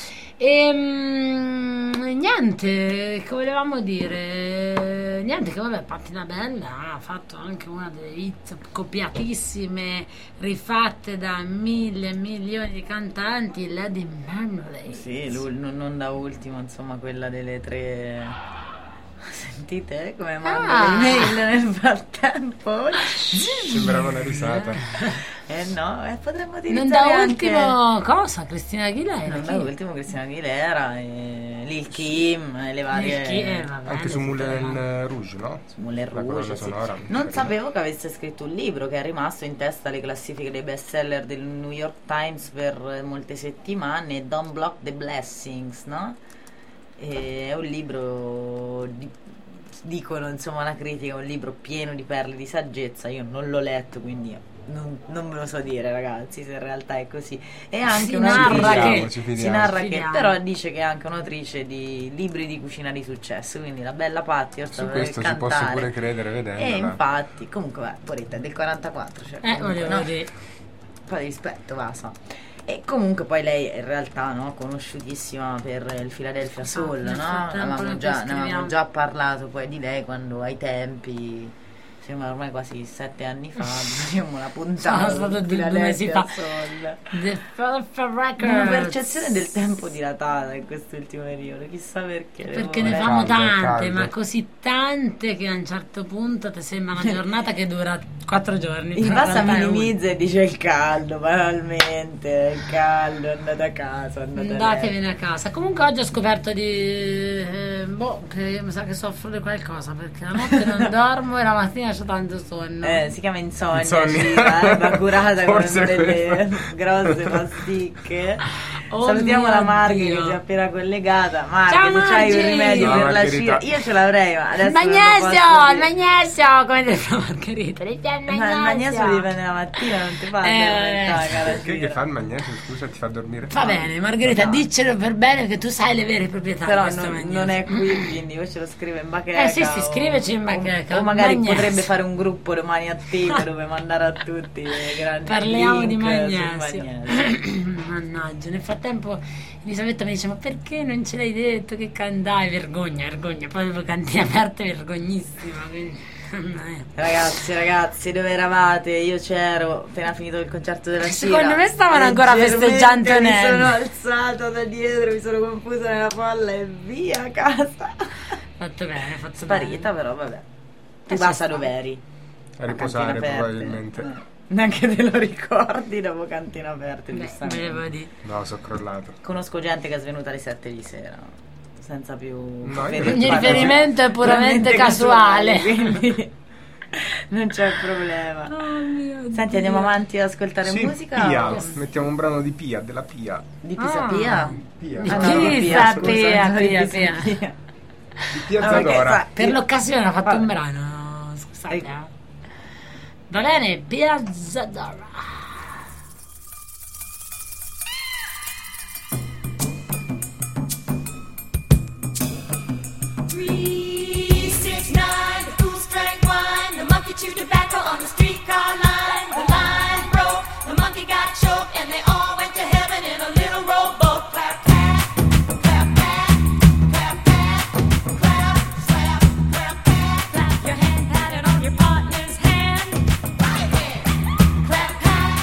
Niente, che volevamo dire? Niente, che vabbè, Patti Bella ha fatto anche una delle hit copiatissime, rifatte da mille milioni di cantanti, Lady Marmalade. Sì, non da ultimo, insomma, quella delle tre. Sentite come manda le mail nel frattempo? Sembrava una risata. No, potremmo Non utilizzare da anche... ultimo cosa? Cristina Aguilera? Non da ultimo Cristina Aguilera, e Lil Kim, e le varie... vabbè, Anche su le Moulin Rouge, no? Su Moulin La colonna Rouge, sì. sonora. Non Carina. sapevo che avesse scritto un libro che è rimasto in testa alle classifiche dei bestseller del New York Times per molte settimane, Don't Block the Blessings, no? È un libro dicono, insomma, una critica, un libro pieno di perle di saggezza. Io non l'ho letto, quindi non ve lo so dire, ragazzi, se in realtà è così. E anche Si narra che- Ci fidiamo. si narra che Fidiamo. però dice che è anche un'autrice di libri di cucina di successo, quindi la bella Patti, io Su stavo questo ci posso pure credere vedendola. e infatti, comunque, beh, Poretta è del 44, cioè, comunque, volevo no? dire. Un po' di rispetto, va, so. E comunque poi lei in realtà, no, conosciutissima per il Philadelphia Soul, nel no? frattempo Ne avevamo noi già scriviamo. parlato poi di lei quando ai tempi, sembra ormai quasi 7 anni fa, facevamo una puntata Sono stato di 2 mesi Philadelphia fa. Soul. The Philadelphia Records. Una percezione del tempo dilatata in quest'ultimo periodo, chissà perché. Perché devo- ne famo caldo, è tante, caldo. ma così tante che a un certo punto ti sembra una giornata che dura 4 giorni. Il però in Bassa realtà è una. minimizza e dice il caldo, banalmente, il caldo, andate a casa, andate a letto. Andatevene a casa. Comunque oggi ho scoperto che mi sa che soffro di qualcosa, perché la notte non dormo e la mattina ho tanto sonno. Si chiama insonnia, Insonnia. va curata con Forse delle quello. grosse pasticche. Oh Salutiamo mio la Marghi Dio. che si è appena collegata. Marghi, Ciao, se c'hai un Marghi! rimedio No, per la Margherita. scia, io ce l'avrei, ma Il adesso magnesio, il magnesio, come detto Margherita, il Ma il magnesio lo devi prendere la mattina, non ti fa cara Perché Cira. che fa il magnesio? Scusa, ti fa dormire? Va bene, Margherita, No. diccelo per bene che tu sai le vere proprietà Però di questo magnesio. non è qui, quindi io ce lo scrivo in bacheca. Sì, scriveci in o- bacheca. O magari Magnesio. potrebbe fare un gruppo domani attivo dove mandare a tutti le grandi Parliamo di link sul magnesio. magnesio. Mannaggia, nel frattempo Elisabetta mi dice: ma perché non ce l'hai detto che cantai? Vergogna, poi avevo Cantina Aperte, vergognissima, quindi Ragazzi, dove eravate? Io c'ero, appena finito il concerto della Cira. Secondo me stavano ancora festeggiando Mi Antonelli. sono alzata da dietro, mi sono confusa nella folla e via a casa. fatto bene, Sparita però, vabbè. Tu ci basta sta. dove eri? A riposare Cantina Aperte. probabilmente. Neanche te lo ricordi dopo Cantina Aperte, Beh, giustamente. volevo dire. No, sono crollato. Conosco gente che è svenuta alle 7 di sera, senza più No, io fare- Il Guarda, riferimento è puramente casuale. quindi Non c'è problema. Oh mio Senti, Dio. andiamo avanti ad ascoltare Sì, musica? Pia. o- Mettiamo un brano di Pia, della Pia. Di Pisapia? Pia. Di Ah, no, di Pisa, scusa, Pia, no, di Pia, Pisapia. Di Pia No, perché, Zadora. sa- Per l'occasione ha fatto Vabbè. un brano. Scusate. Ecco. Va bene, Pia Zadora. 369, the fool strike one. The monkey chewed tobacco on the streetcar line. The line broke, the monkey got choked, and they all went to heaven in a little rowboat. Clap, clap, clap, clap, clap, clap, clap, slap, clap, clap. Clap your hand, pat it on your partner's hand. Right hand. Clap, clap,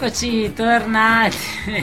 Eccoci, tornati.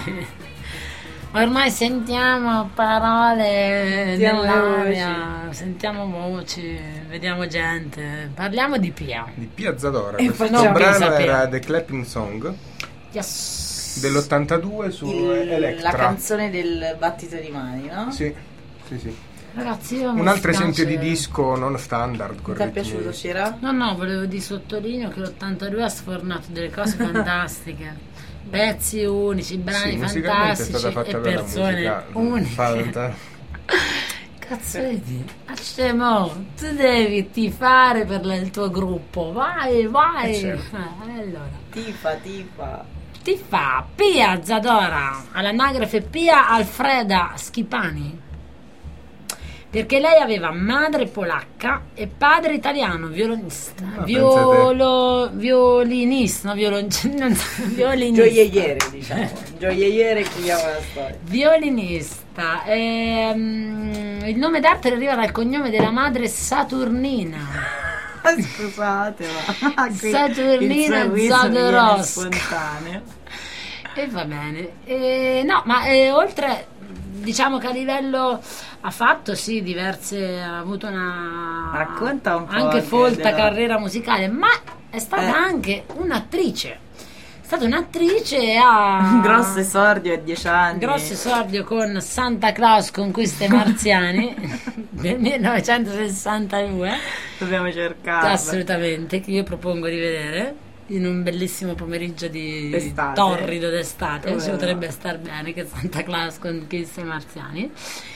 Ormai sentiamo parole Sentiamo nell'aria, sentiamo voci, vediamo gente. Parliamo di Pia. Di Pia Zadora. E Questo facciamo brano sapere. era The Clapping Song Yes. dell'82 su La Electra. canzone del battito di mani, no? Sì, sì, sì. Ragazzi, io Un mi altro spiace. esempio di disco non standard. con Ti è ritmi- piaciuto, Cira? No, volevo di sottolineo che l'82 ha sfornato delle cose fantastiche. Pezzi unici, brani Sì, musicalmente è fantastici stata fatta e bella persone musica. uniche. Cazzo vedi? Accemo, tu devi tifare per il tuo gruppo. Vai. certo. Allora. Tifa. Tifa, Pia Zadora, all'anagrafe Pia Alfreda Schipani. Perché lei aveva madre polacca e padre italiano, violinista. Violinista, no, violinista. Gioielliere, diciamo. Gioielliere, chiudiamo la storia. Violinista. Il nome d'arte deriva dal cognome della madre Saturnina. Scusate, ma qui Saturnina il sorriso mi viene Zadorowska. spontaneo. E va bene. No, ma oltre, diciamo che a livello ha fatto sì diverse, ha avuto una Racconta un po' anche anche folta della- carriera musicale, ma è stata anche un'attrice. È stata un'attrice e ha Un grosso esordio a 10 anni. grosso esordio con Santa Claus Conquista i Marziani del 1962. Dobbiamo cercarlo. Assolutamente, che io propongo di vedere in un bellissimo pomeriggio di D'estate. torrido d'estate. Come Ci no? potrebbe star bene che Santa Claus conquista i marziani.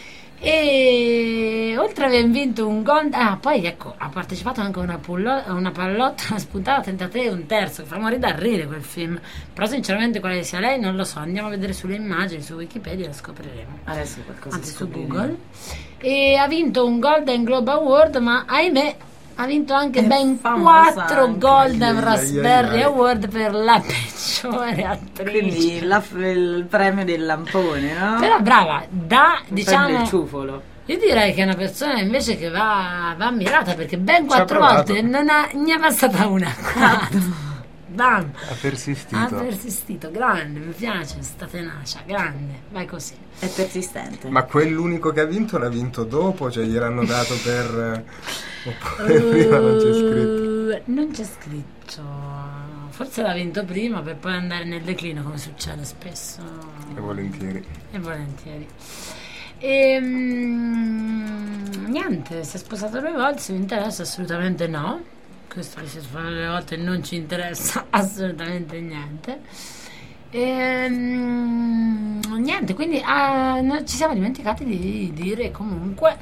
E oltre ad aver vinto un Gold, poi ecco, ha partecipato anche a una pallotta, una spuntata tentate e un terzo, che fa morire da ridere quel film. Però sinceramente quale sia lei non lo so, andiamo a vedere sulle immagini su Wikipedia e lo scopriremo. Adesso qualcosa Anzi su scopriremo. Google. E ha vinto un Golden Globe Award, ma ahimè ha vinto anche ben famosa 4 anche. Golden Ai, ai, Raspberry ai. Award per la peggiore attrice. Quindi il premio del lampone, no? Però brava, Prende il diciamo, ciufolo. io direi che è una persona invece che va ammirata, perché ben Ci ha 4 provato. volte non è passata una. 4. Bam. Ha persistito. Ha persistito, grande, mi piace, sta tenacia, grande, vai così. È persistente. Ma quell'unico che ha vinto l'ha vinto dopo? Cioè gliel'hanno dato per... oppure prima non c'è scritto? Non c'è scritto. Forse l'ha vinto prima per poi andare nel declino, come succede spesso. E volentieri. E volentieri. Niente, si è sposato 2 volte, se vi interessa assolutamente no. Questo che si è sposato 2 volte non ci interessa assolutamente niente. Niente, quindi ci siamo dimenticati di dire comunque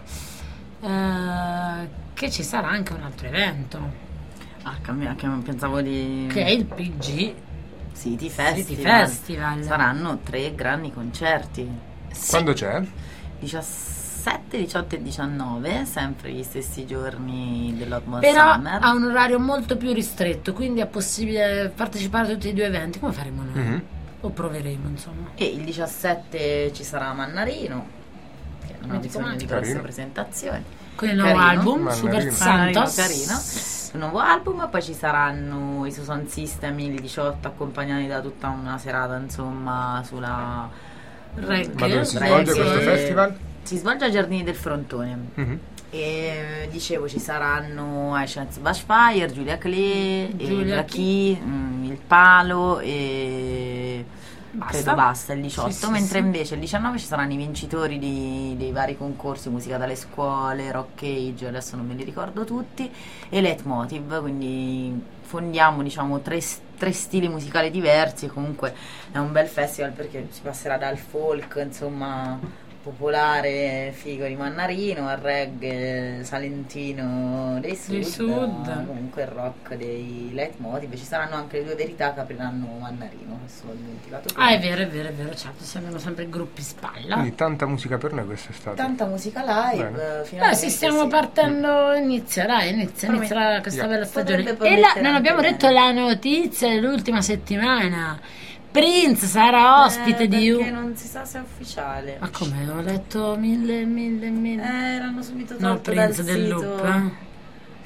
che ci sarà anche un altro evento, Che pensavo di che è il PG City Festival. City Festival. Saranno 3 grandi concerti. Quando c'è? 17, 18 e 19, sempre gli stessi giorni dell'Hotmore Però Summer. ha un orario molto più ristretto, quindi è possibile partecipare a tutti e 2 eventi. Come faremo noi? Mhm. O proveremo, insomma. E il 17 ci sarà Mannarino, che non ha bisogno di grosse Carino. presentazioni. Con il nuovo Carino. album, Mannarino. Super Mannarino Santos. carino. Il nuovo album, poi ci saranno i Susan System il 18 accompagnati da tutta una serata, insomma, sulla Reggae. Ma dove si Reggae. svolge questo festival? Si svolge ai Giardini del Frontone. Mhm. E dicevo ci saranno Aishance Bashfire, Giulia Clee, Giulia Key, il Palo e Basta. credo basta il 18, Sì, sì, mentre sì. invece il 19 ci saranno i vincitori dei vari concorsi, musica dalle scuole, rock age, adesso non me li ricordo tutti, e Leitmotiv, quindi fondiamo diciamo tre stili musicali diversi. Comunque è un bel festival perché si passerà dal folk, insomma, popolare figo di Mannarino, al reggae salentino dei Sud, comunque il rock dei Leitmotiv. Ci saranno anche le 2 verità che apriranno Mannarino, questo l'ho dimenticato prima. È vero, certo, sembrano sempre gruppi spalla. Quindi tanta musica per noi quest'estate. Tanta musica live. Bene. Finalmente Sì, stiamo partendo, inizia questa Promet- questa Yeah. bella stagione. Potrebbe E promettere non abbiamo anche detto la notizia dell'ultima settimana. Prince sarà ospite di perché non si sa se è ufficiale. Ma come? Ho letto mille. Erano subito No, tolto dal Prince del sito. Loop.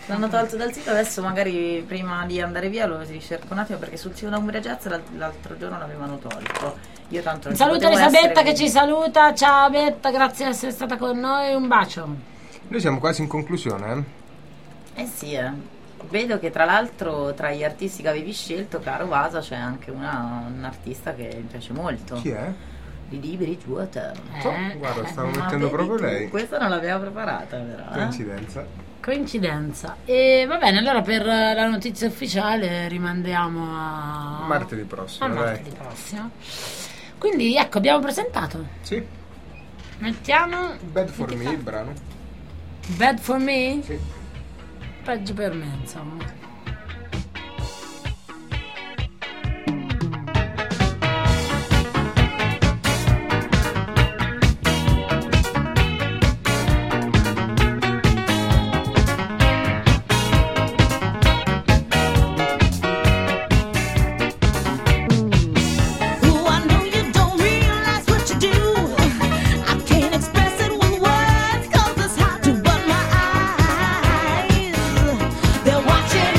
L'hanno tolto dal sito, adesso magari prima di andare via lo ricerco un attimo perché sul sito da Umbria Jazz l'altro giorno l'avevano tolto. Io tanto non ci Saluto potevo Elisabetta essere, che ci saluta. Ciao Betta, grazie di essere stata con noi. Un bacio. Noi siamo quasi in conclusione, Eh sì, vedo che tra l'altro tra gli artisti che avevi scelto, caro Vasa, c'è anche un artista che mi piace molto. Chi è? Didi Bridgewater. So, guarda, stavo Ma mettendo vedi proprio tu, lei. Questa non l'aveva preparata, però. Coincidenza. Coincidenza. E va bene, allora per la notizia ufficiale rimandiamo a Martedì prossimo, a dai. martedì prossimo. Quindi ecco, abbiamo presentato. Sì. Mettiamo Bad for Me, il brano. Bad for Me? Sì. Peggio per me, insomma. Ooh, I know you don't realize what you do. I can't express it with words, 'cause it's hard to but my eyes. They're watching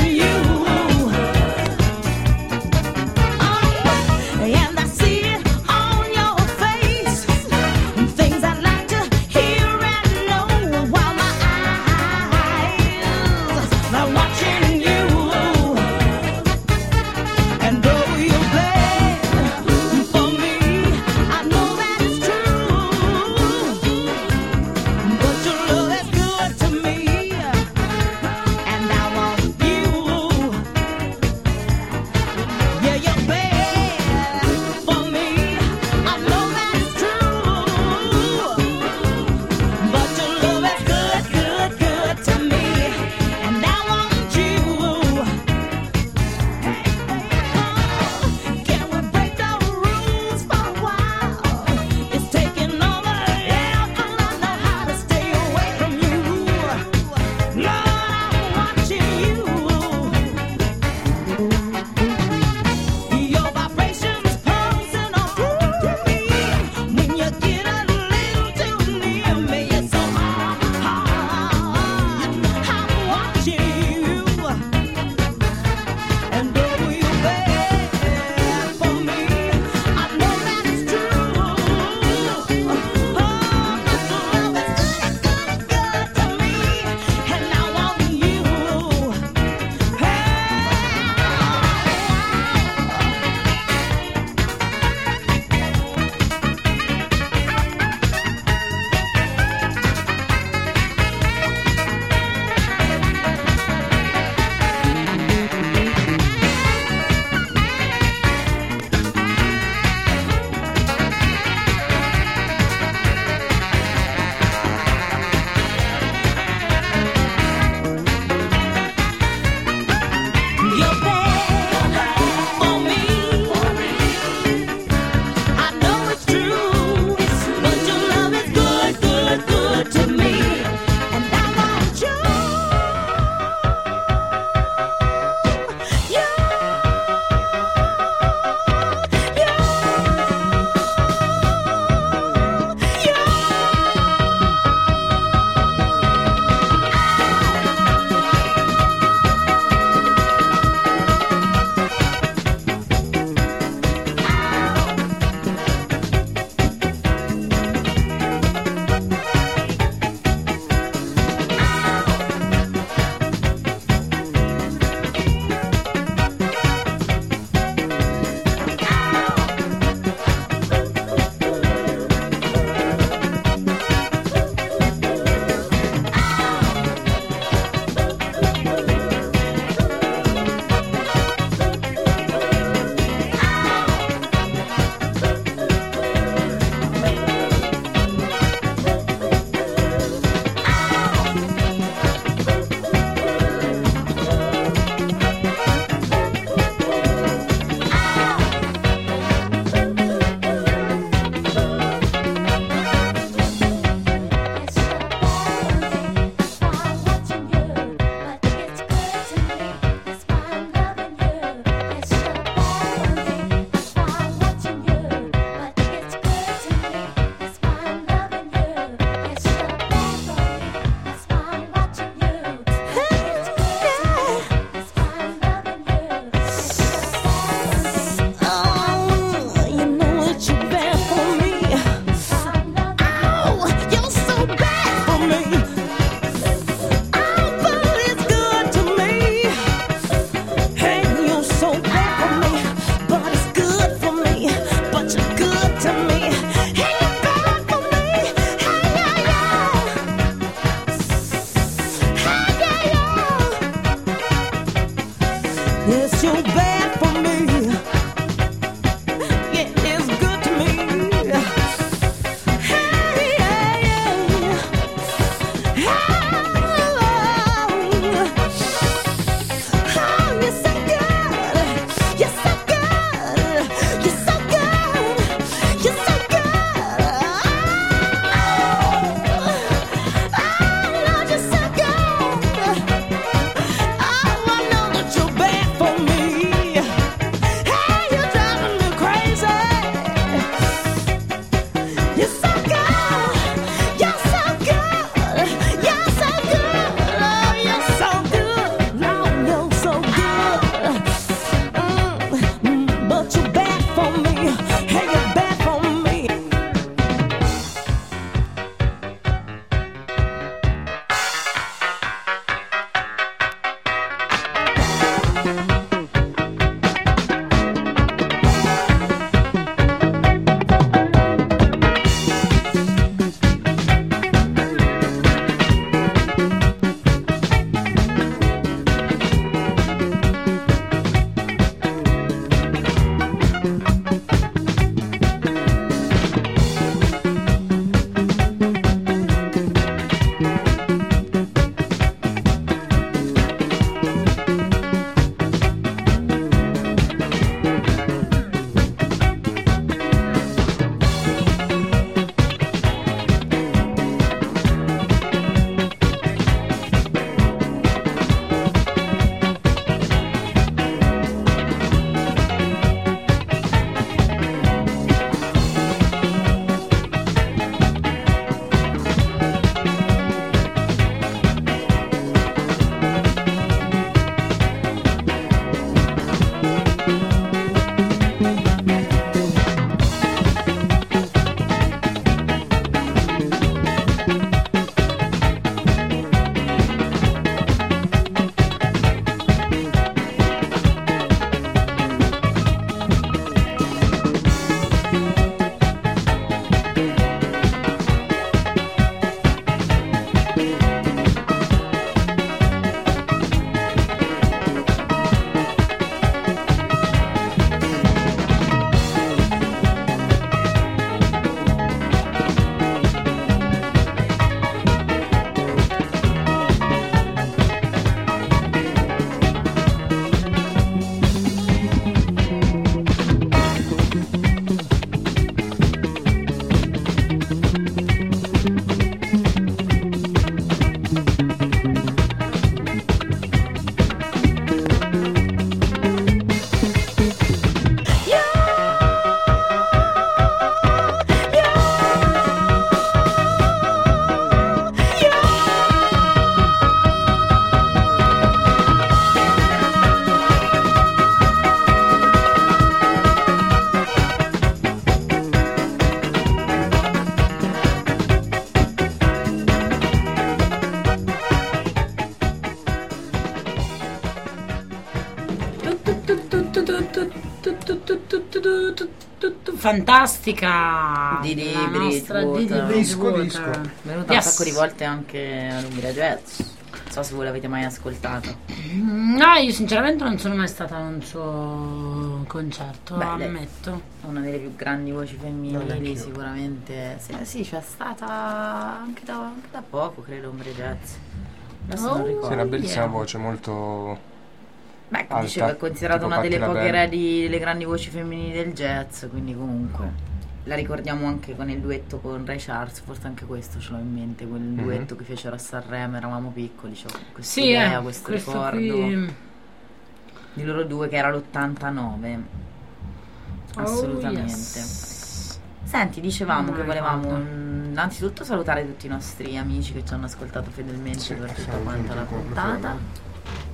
fantastica Didi la nostra Didi Bridgewater. Bridgewater. Venuta Yes. un sacco di volte anche all'Umbria Jazz. Non so se voi l'avete mai ascoltato. No, io sinceramente non sono mai stata a un suo concerto, Beh, lei- ammetto. Una delle più grandi voci No, femminili neanch'io. sicuramente. Sì, c'è stata anche da poco, credo, Umbria Jazz. Adesso non Oh. ricordo. Sì, una bellissima yeah. voce, molto... Beh, alta, dicevo, è considerata tipo una delle Patti poche LaBelle. delle grandi voci femminili del jazz, quindi comunque la ricordiamo anche con il duetto con Ray Charles, forse anche questo ce l'ho in mente, quel duetto che fecero a Sanremo, eravamo piccoli, c'ho questa Sì, idea, questo ricordo qui. di loro due che era l'89. Assolutamente. Oh, yes. Senti, dicevamo Non che mi volevamo ricordo. innanzitutto salutare tutti i nostri amici che ci hanno ascoltato fedelmente Sì, per tutta siamo quanta la giunti in puntata. conclusione.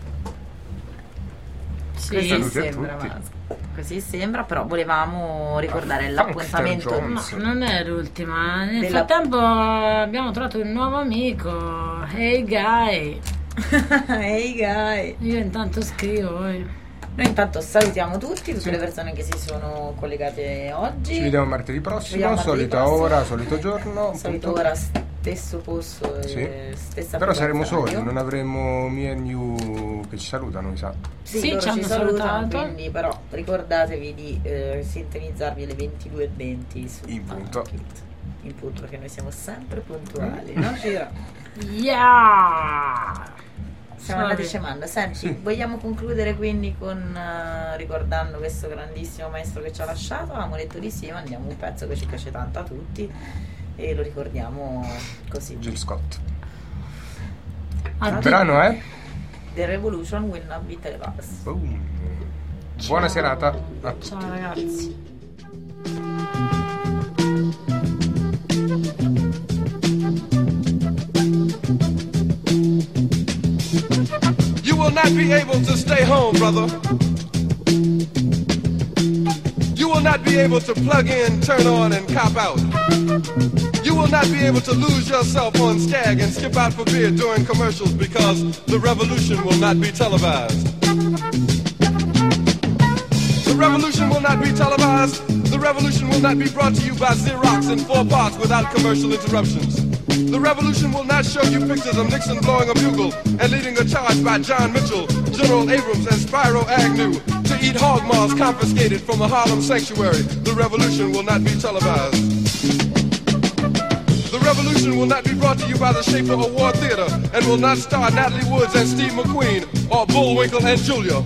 Sì. Così Saluti a sembra, tutti. Vasco. Così sembra, però volevamo ricordare l'appuntamento. Funkster No, Jones. non è l'ultima. Nel Della- frattempo abbiamo trovato un nuovo amico. Hey guy. Hey guy. Io intanto scrivo. Noi intanto salutiamo tutte le persone che si sono collegate oggi. Ci vediamo martedì prossimo, Vediamo martedì solita prossimo. ora, solito giorno. Solito appunto. ora, stesso posto e Sì. stessa Però saremo frequenza soli, radio. non avremo me and you che ci salutano, mi sa. Sì, Sì, loro ci hanno salutano, salutato. quindi però ricordatevi di sintonizzarvi alle 22:20 su In punto. Market. In punto, perché noi siamo sempre puntuali, no Ciro? Yeah! Siamo andati scemando. Senti, Sì. vogliamo concludere quindi con ricordando questo grandissimo maestro che ci ha lasciato? Avevamo detto di sì, ma andiamo un pezzo che ci piace tanto a tutti e lo ricordiamo così. Jill Scott. A Il tutti. brano è? The Revolution Will Not Be Televised. Boom. Buona serata a tutti. Ciao ragazzi. You will not be able to stay home, brother. You will not be able to plug in, turn on, and cop out. You will not be able to lose yourself on Skag and skip out for beer during commercials because the revolution will not be televised. The revolution will not be televised. The revolution will not be brought to you by Xerox in 4 parts without commercial interruptions. The revolution will not show you pictures of Nixon blowing a bugle and leading a charge by John Mitchell, General Abrams, and Spyro Agnew to eat hog maws confiscated from a Harlem sanctuary. The revolution will not be televised. The revolution will not be brought to you by the Schaefer Award Theater and will not star Natalie Woods and Steve McQueen or Bullwinkle and Julia.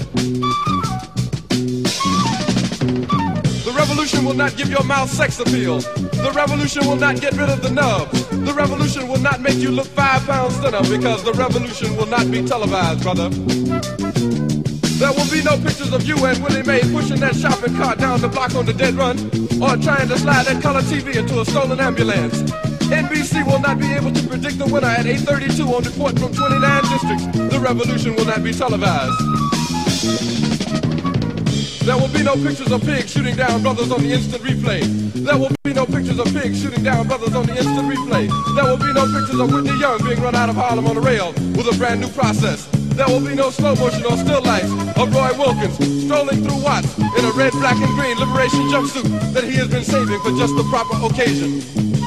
The revolution will not give your mouth sex appeal. The revolution will not get rid of the nubs. The revolution will not make you look 5 pounds thinner because the revolution will not be televised, brother. There will be no pictures of you and Willie Mae pushing that shopping cart down the block on the dead run or trying to slide that color TV into a stolen ambulance. NBC will not be able to predict the winner at 8:32 on report from 29 districts. The revolution will not be televised. There will be no pictures of pigs shooting down brothers on the instant replay. There will be no pictures of pigs shooting down brothers on the instant replay. There will be no pictures of Whitney Young being run out of Harlem on a rail with a brand new process. There will be no slow motion or still life of Roy Wilkins strolling through Watts in a red, black, and green liberation jumpsuit that he has been saving for just the proper occasion.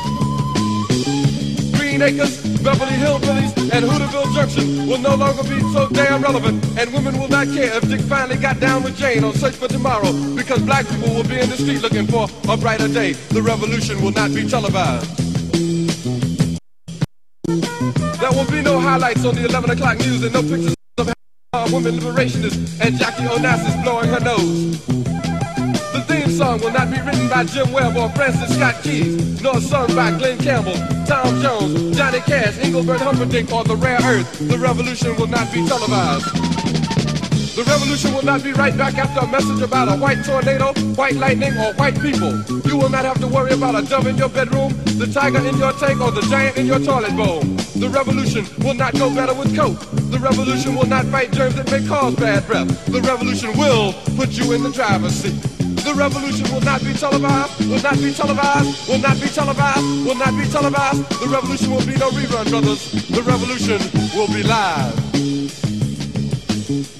Green Acres, Beverly Hillbillies, and Hooterville Junction will no longer be so damn relevant, and women will not care if Dick finally got down with Jane on Search for Tomorrow, because black people will be in the street looking for a brighter day. The revolution will not be televised. There will be no highlights on the 11 o'clock news and no pictures of women liberationists and Jackie Onassis blowing her nose. The theme song will not be written by Jim Webb or Francis Scott Keys, nor sung by Glenn Campbell, Tom Jones, Johnny Cash, Engelbert Humperdinck, or The Rare Earth. The revolution will not be televised. The revolution will not be right back after a message about a white tornado, white lightning, or white people. You will not have to worry about a dove in your bedroom, the tiger in your tank, or the giant in your toilet bowl. The revolution will not go better with Coke. The revolution will not fight germs that may cause bad breath. The revolution will put you in the driver's seat. The revolution will not be televised, will not be televised, will not be televised, will not be televised. The revolution will be no rerun, brothers. The revolution will be live.